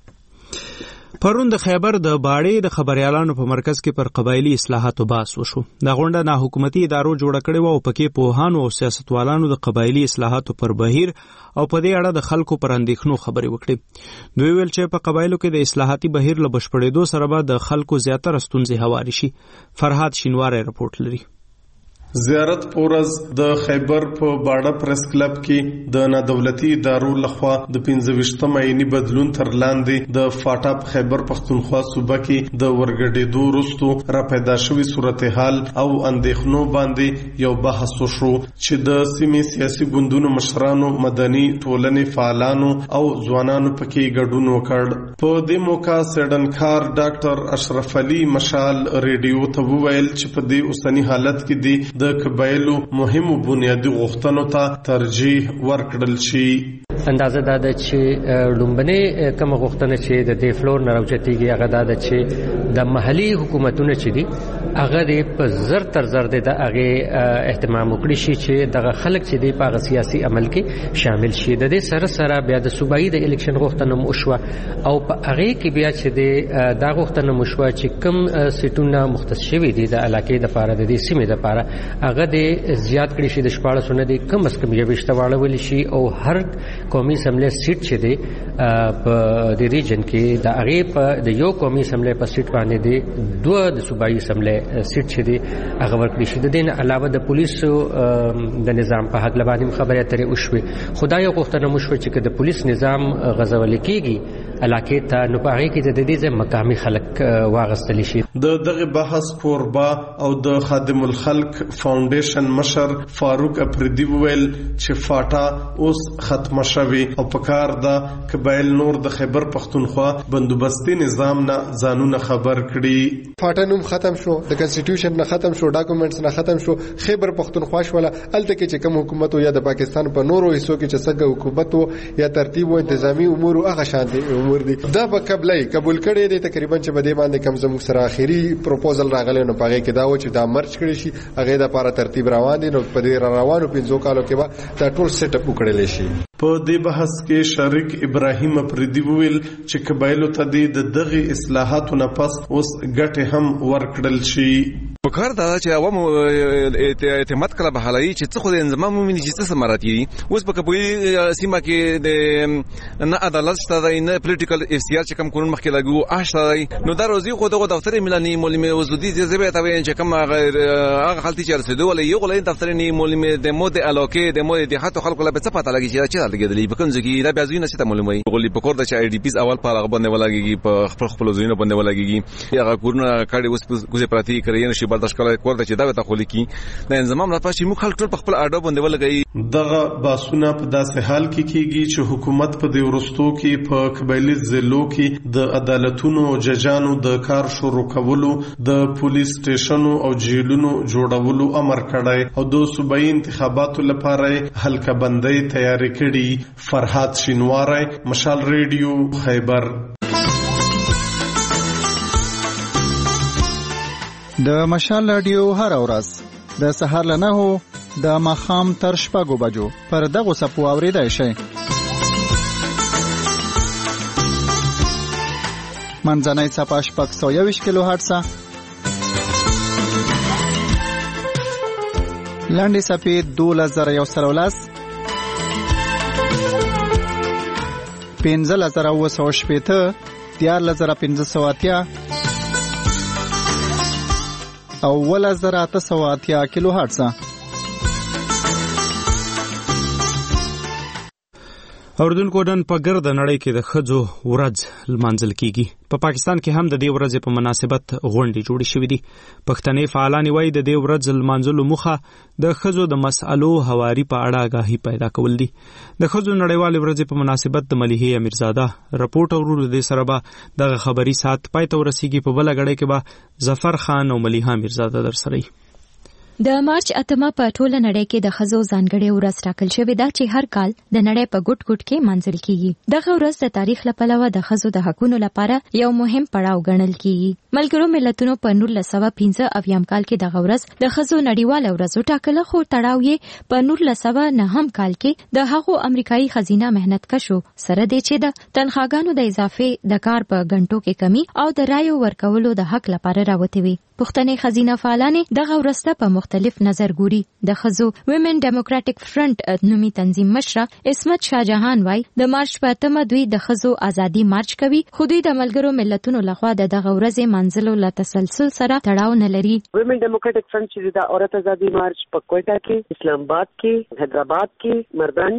پرون د خیبر د باړې د خبريالانو په مرکز کې پر قبایلی اصلاحاتو باس وشو. د غونډه نه حکومتي ادارو جوړ کړي وو او پکې پوهانو او سیاستوالانو د قبایلی اصلاحاتو پر بهیر او په دې اړه د خلکو پر اندېښنو خبرې وکړي. دوی ویل چې په قبایلو کې د اصلاحاتي بهیر له بشپړېدو سره به د خلکو زیاتره ستونزې هواري شي. فرهاد شینواری رپورټ لري. زیارت پورز د خیبر په باړه پریس کلب کې د نادولتي ادارو لخوا د پنځه ویشتم عیني بدلون تر لاندې د فاټا خیبر پښتونخوا صوبه کې د ورګډېدو وروسته را پیدا شوی صورتحال او اندېښنو باندې یو بحث وشو چې د سیمې سیاسي ګوندونو مشرانو مدني ټولنې فعالانو او ځوانانو پکې ګډون وکړ. په دې موقع سیډنکار ډاکټر اشرف علي مشال ریډیو ته وویل چې په دې اوسنی حالت کې دی د قبایلو مهمو بنیادی غوښتنو ته ترجیح ورکړل شي. اندازه دا ده چې لومبنه کوم غوښتنه چې د دې فلور نه راوچتيږي هغه دا ده چې د محلي حکومتونو چې دي هغه په زر تر زر د هغه اهتمام وکړي شي چې دغه خلک چې دی په سیاسي عمل کې شامل شي. د دې سره سره بیا د صوبایي د الیکشن غوښتنه مشوه او په هغه کې بیا چې د دا غوښتنه مشوه چې کم سیټونه مختص شوي دي د علاقې د لپاره د دې سیمې لپاره هغه د زیات کړي شي د شپاړس نه دي کم اس کم یو وشتواله ول شي او هر قومي اسمبلی سیټ چې دی په د ریجن کې د هغه په د یو قومي اسمبلی په سیټ باندې دی دوه د صوبایي اسمبلی سیټ چې دی هغه ورکړي شي. د دین علاوه د پولیسو د نظام په حق لبانې خبره اترې وشوي. خدای غوښتنه مشوي چې د پولیس نظام غزول کیږي علاقې ته نو په هغه کې د دې مقامي خلک واغستل شي. د دغه بحث قربا او د خادم الخلق فاونډیشن مشر فاروق افریدی ویل چې فاټا اوس ختمه شوی او په کار د قبایل نور د خیبر پښتونخوا بندوبستي نظام نه ځانونه خبر کړي. فاټا نوم ختم شو، د کنسټیټیوشن نه ختم شو، ډاکومېنټس نه ختم شو، خیبر پښتونخوا شوله الته کې چې کوم حکومت یا د پاکستان په نورو حصو کې چې څنګه حکومت یا ترتیب او انتظامی امور هغه شان دي امور دي دا به قبلې قبول کړي دي تقریبا چې بده باندې کم زموږ سره اخیری پروپوزل راغلی نو پاره کې دا و چې دا مرچ کړي شي هغه د لپاره ترتیب روان دي نو په دې روانو پنځو کالو کې به دا ټول سیټ اپ وکړل شي. په دې بحث کې شریک ابراهیم افریدی ویل چې قبایلو ته د دغه اصلاحاتو نه پس اوس ګټه هم ورکړل شي. وکړ دا چې عوامو اعتماد کله به حالي چې څه خو د انضمام مومني چې څه سماراتي اوس په کبوی سیمه کې د نه عدالت شته نه پولیټیکل افتیار چې کوم قانون مخکې لګو آشته نو دا روزي خو دغه دفتر ملاني مولمه وزودي زیبه ته وین چې کوم هغه خلک چې رسیدو ولې یو غلین دفتر نه مولمه د مود الوکه د مود د حتی خلکو لا به څه پته لګي چې چې لګیدلی په کوم ځای دا بیا ځینې څه مولمه غولي په کور د چې آی ډی پیز اول په هغه باندې ولګي په خپل خپل ځینې باندې ولګي هغه کورونه کړي اوس کوزه پراتی کړي نشي برداشت کول کور د چې دا ته خولي کی د انضمام نه پاتې مخ خلک ټول په خپل اډو باندې ولګي. دغه باسونه په داسې حال کې کیږي چې حکومت په دې ورستو کې په قبایلی ضلعو کې د عدالتونو ججانو د کار شروع کولو د پولیس سټیشنو او جیلونو جوړولو امر کړی او د صوبایي انتخاباتو لپاره حلقه بندي تیاری کړي. فرحات شینواری، مشال ریډیو، خیبر. د مشال رادیو هر ورځ د سهار له نهو د ماښام تر شپږو بجو پر دغو څپو اورېدای شئ. منځنۍ څپه شپږ سوه یوویشت کیلو هرټزه، لنډې څپې دولس زره یو سل او لس، پنځلس زره اووه سوه شپېته، دیارلس زره پنځه سوه اتیا او اوولس زره اته سوه اتیا کیلو هرټزه. اوردونکو نن په ګرده نړۍ کې د ښځو ورځ لمانځل کیږي. په پاکستان کې هم د دې ورځې په مناسبت غونډې جوړې شوې دي. پښتنې فعالان وایي د دې ورځ لمانځلو موخه د ښځو د مسألو هواري په اړه آګاهي پیدا کول دي. د ښځو نړیوالې ورځې په مناسبت د ملیحې امیرزاده رپورټ اورو. د سره به دغه خبري ساعت پای ته ورسیږي. په بله غړۍ کې به ظفر خان او ملیحه امیرزاده در سره د مارچ اتمه په ټوله نړۍ کې د ښځو ځانګړې ورځ ټاکل شوې ده چې هر کال د نړۍ په ګوټ ګوټ کې منځل کیږي. دغه ورځ د تاریخ له پلوه د ښځو د حقونو لپاره یو مهم پړاو ګڼل کیږي. ملګرو ملتونو په نولس سوه پنځه اویایم کال کې دغه ورځ د ښځو نړیواله ورځ وټاکله، خو تړاو یې په نولس سوه نهم کال کې د هغو امریکایي ښځینه محنتکشو سره دی چې د تنخواګانو د اضافې د کار په غنټو کې کمی او د رایو ورکولو د حق لپاره راوتې وي. پښتنې ښځینه فعالانې دغه ورځ ته په مختلف نظر ګوري. د ښځو ویمن ډیموکراټک فرنٹ نومي تنظیم مشره عصمت شاه جهان وای د مارچ په اتمه دوی د ښځو ازادي مارچ کوي، خو دوی د ملګرو ملتونو لخوا د دغه ورځې منځلو له تسلسل سره تړاو نه لري. ویمن ډیموکراټک فرنٹ چې د عورت ازادي مارچ په کوټا کې، اسلام آباد کې، حیدرآباد کې، مردان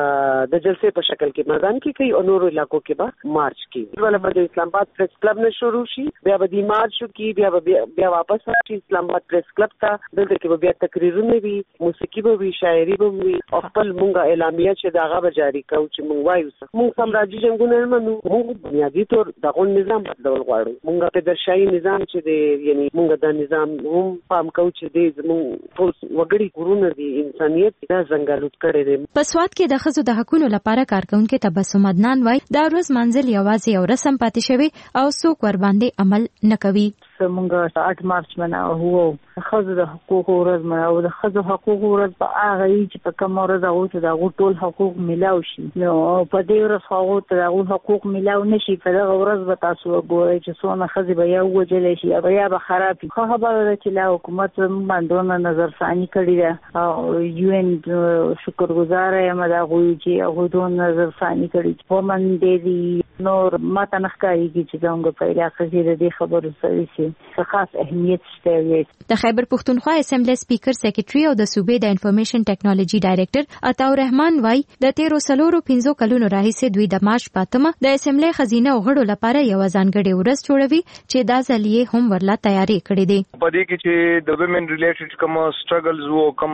کې د جلسې په شکل کې مردان کې کوي او نورو علاقو کې به مارچ کوي. ولې به د اسلام آباد پریس کلب نه شروع شي، بیا به د مارچ کی بیا به بیا واپس راشي اسلام آباد پریس کلب ته. دلته کې به بیا تقریرونه وي، موسیقي به وي، شاعري به وي او خپل مونږه اعلامیه چې داغه به جاری کوو چې مونږ وایو مونږ سمراجي جنگونه نه منو، مونږ بنیادی طور دغه نظام بدلول غواړو. مونږ په درشاهي نظام چې دی یعنی مونږ د نظام هم پام کوو چې دی زموږ ټول وګړي کورونه دي انسانيت دا څنګه لوټ کړي دي. په سواد کې د ښځو د حقونو لپاره کارکونکو تبسم عدنان وای دا ورځ منځل یوازې یو رسم پاتې شوی او څوک ور باندې عمل نه کوي. مونږه آټ مارچ مناو هو ښځو د حقوقو ورځ مناو. د ښځو حقوقو ورځ په هغه چې په کوم ورځ هغه ته د ټول حقوق ملاو شي، نو په دې ورځ هغه ته د حقوق ملاو نشي. په دغه ورځ به تاسو وګورئ چې څونه ښځې به یا ووجلې شي یا به خراب شي. خو خبره ده چې لا حکومت باندې نظر ثاني کړی ده او یو ان شکرګزار یم د هغوی چې هغوی دون نظر ثاني کړي. په من دې نور ماته نه ښکارېږي چې زموږ په علاقه کې د دې خبرو سره شي خاص اهمیت شته. د خیبر پښتونخوا اسمبلی سپیکر سیکریټري او د صوبې د انفارمیشن ټیکنالوژي ډایریکټر عطاء الرحمن وای د تیرو سلورو پنځو کلونو راهیسې دوی د مارچ پاتمه د اسمبلی خزینه او غړو لپاره یو ځانګړې ورځ جوړوي چې دا ځلې هم ورلا تیاری کړې دي. په دې کې چې د ویمن ریلیټډ کوم سټرګلز وو، کوم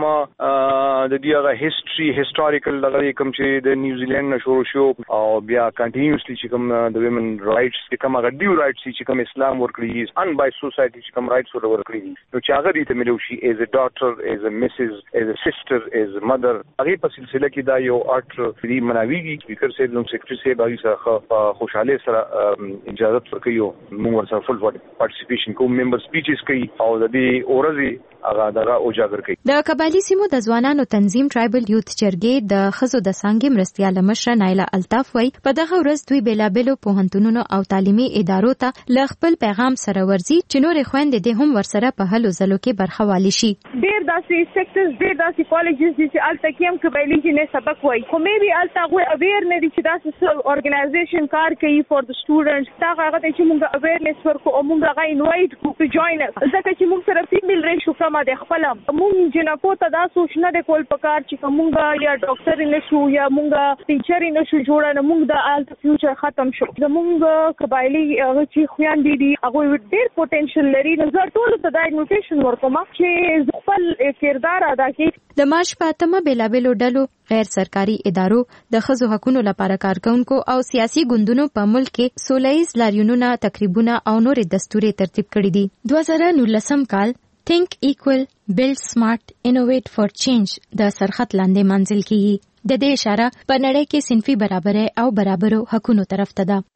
د دې هغه هیستوري هیستوریکل دغه کوم چې د نیوزیلند نه شروع شو او بیا کنټینیوسلی چې کوم د ویمن رائټس کوم هغه ډیو رائټس چې کوم اسلام ورکړي ان بای سوسایټي چې کوم رائټس ورکړي نو چې هغه هغه دې ته ملو شي as a daughter as a missus as a sister as a mother. هغه په سلسله کې دا یو آرټ فری مناویږي سپیکر صاحب نو سیکریټری صاحب هغه سره خوشاله سره اجازه ورکړي موږ ورسره فل پارټیسیپیشن کوم ممبر سپیچز کوي او د دې اورزي هغه دغه اوجاګر کوي. د قبایلی سیمو د ځوانانو تنظیم ټرایبل یوث جرګې د خزو د څنګه مرستياله مشره نایله الطاف وای په دغه ورځ دوی بیلابلو پوهنتونونو او تعلیمي ادارو ته ل خپل پیغام سره ورزي چې نور خويندې د هم ورسره په هلو زلو کې برخه والی شي. ډیر داسې سیکټرز ډیر داسې کالجز چې الته کې قبایلی جنې سبق وای خو مې به الته غو اویر نه دي چې داسې اورګنایزیشن کار کوي فور د سټوډنټس دا هغه چې موږ اویرنس ورکو او موږ هغه انوایټ کو ټو جوائن اس ځکه چې موږ سره فیمیل ریشو کم د خپل موږ جنکو ته دا سوچ نه د کول پکار چې موږ یا ډاکټر نه شو یا موږ ټیچر نه شو جوړ نه موږ د الټ فیوچر ختم شو د موږ قبایلی هغه چې خويان دي دي هغه ډېر پوتنشل لري نو زه ټول ته دا انویټیشن ورکوم چې خپل کردار ادا کړي. د مارچ په اتمه بیلابلو ډلو غیر سرکاري ادارو د خزو حقوقو لپاره کارکونکو او سیاسي ګوندونو په ملک کې سولهییز لاریونونه تقریبونه او نور دستوري ترتیب کړي دي. دوه زره نولسم کال Think Equal, Build Smart, Innovate for Change د سرخط لاندې منزل کیږي. د دې اشاره په نړۍ کې صنفي برابرۍ او برابرو حقوقو طرف ته ده.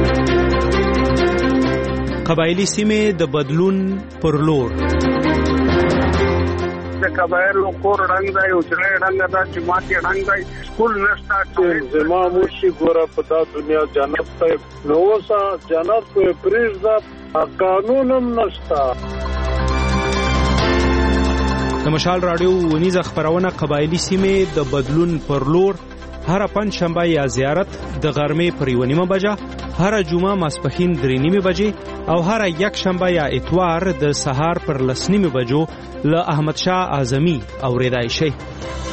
قبایلی سیمې د بدلون پر لور د قبایلو کور رنګ دی او چې رنګ دا چې ماته رنګ دی سکول نشته چې زما موشي ګوره په دا دنیا جنت ته نو وسه جنت په پریزدا قانونم نشته. د مشال رادیو ونیزه خبرونه قبایلی سیمې د بدلون پر لور هر پنځ شنبه یا زیارت د غرمې پر یو نیمه بجه هر جمعه ماسپښین درې نیمه بجې او هر یک شنبه یا اتوار د سهار پر لس نیمه بجو له احمد شاه اعظمي اوریدای شي.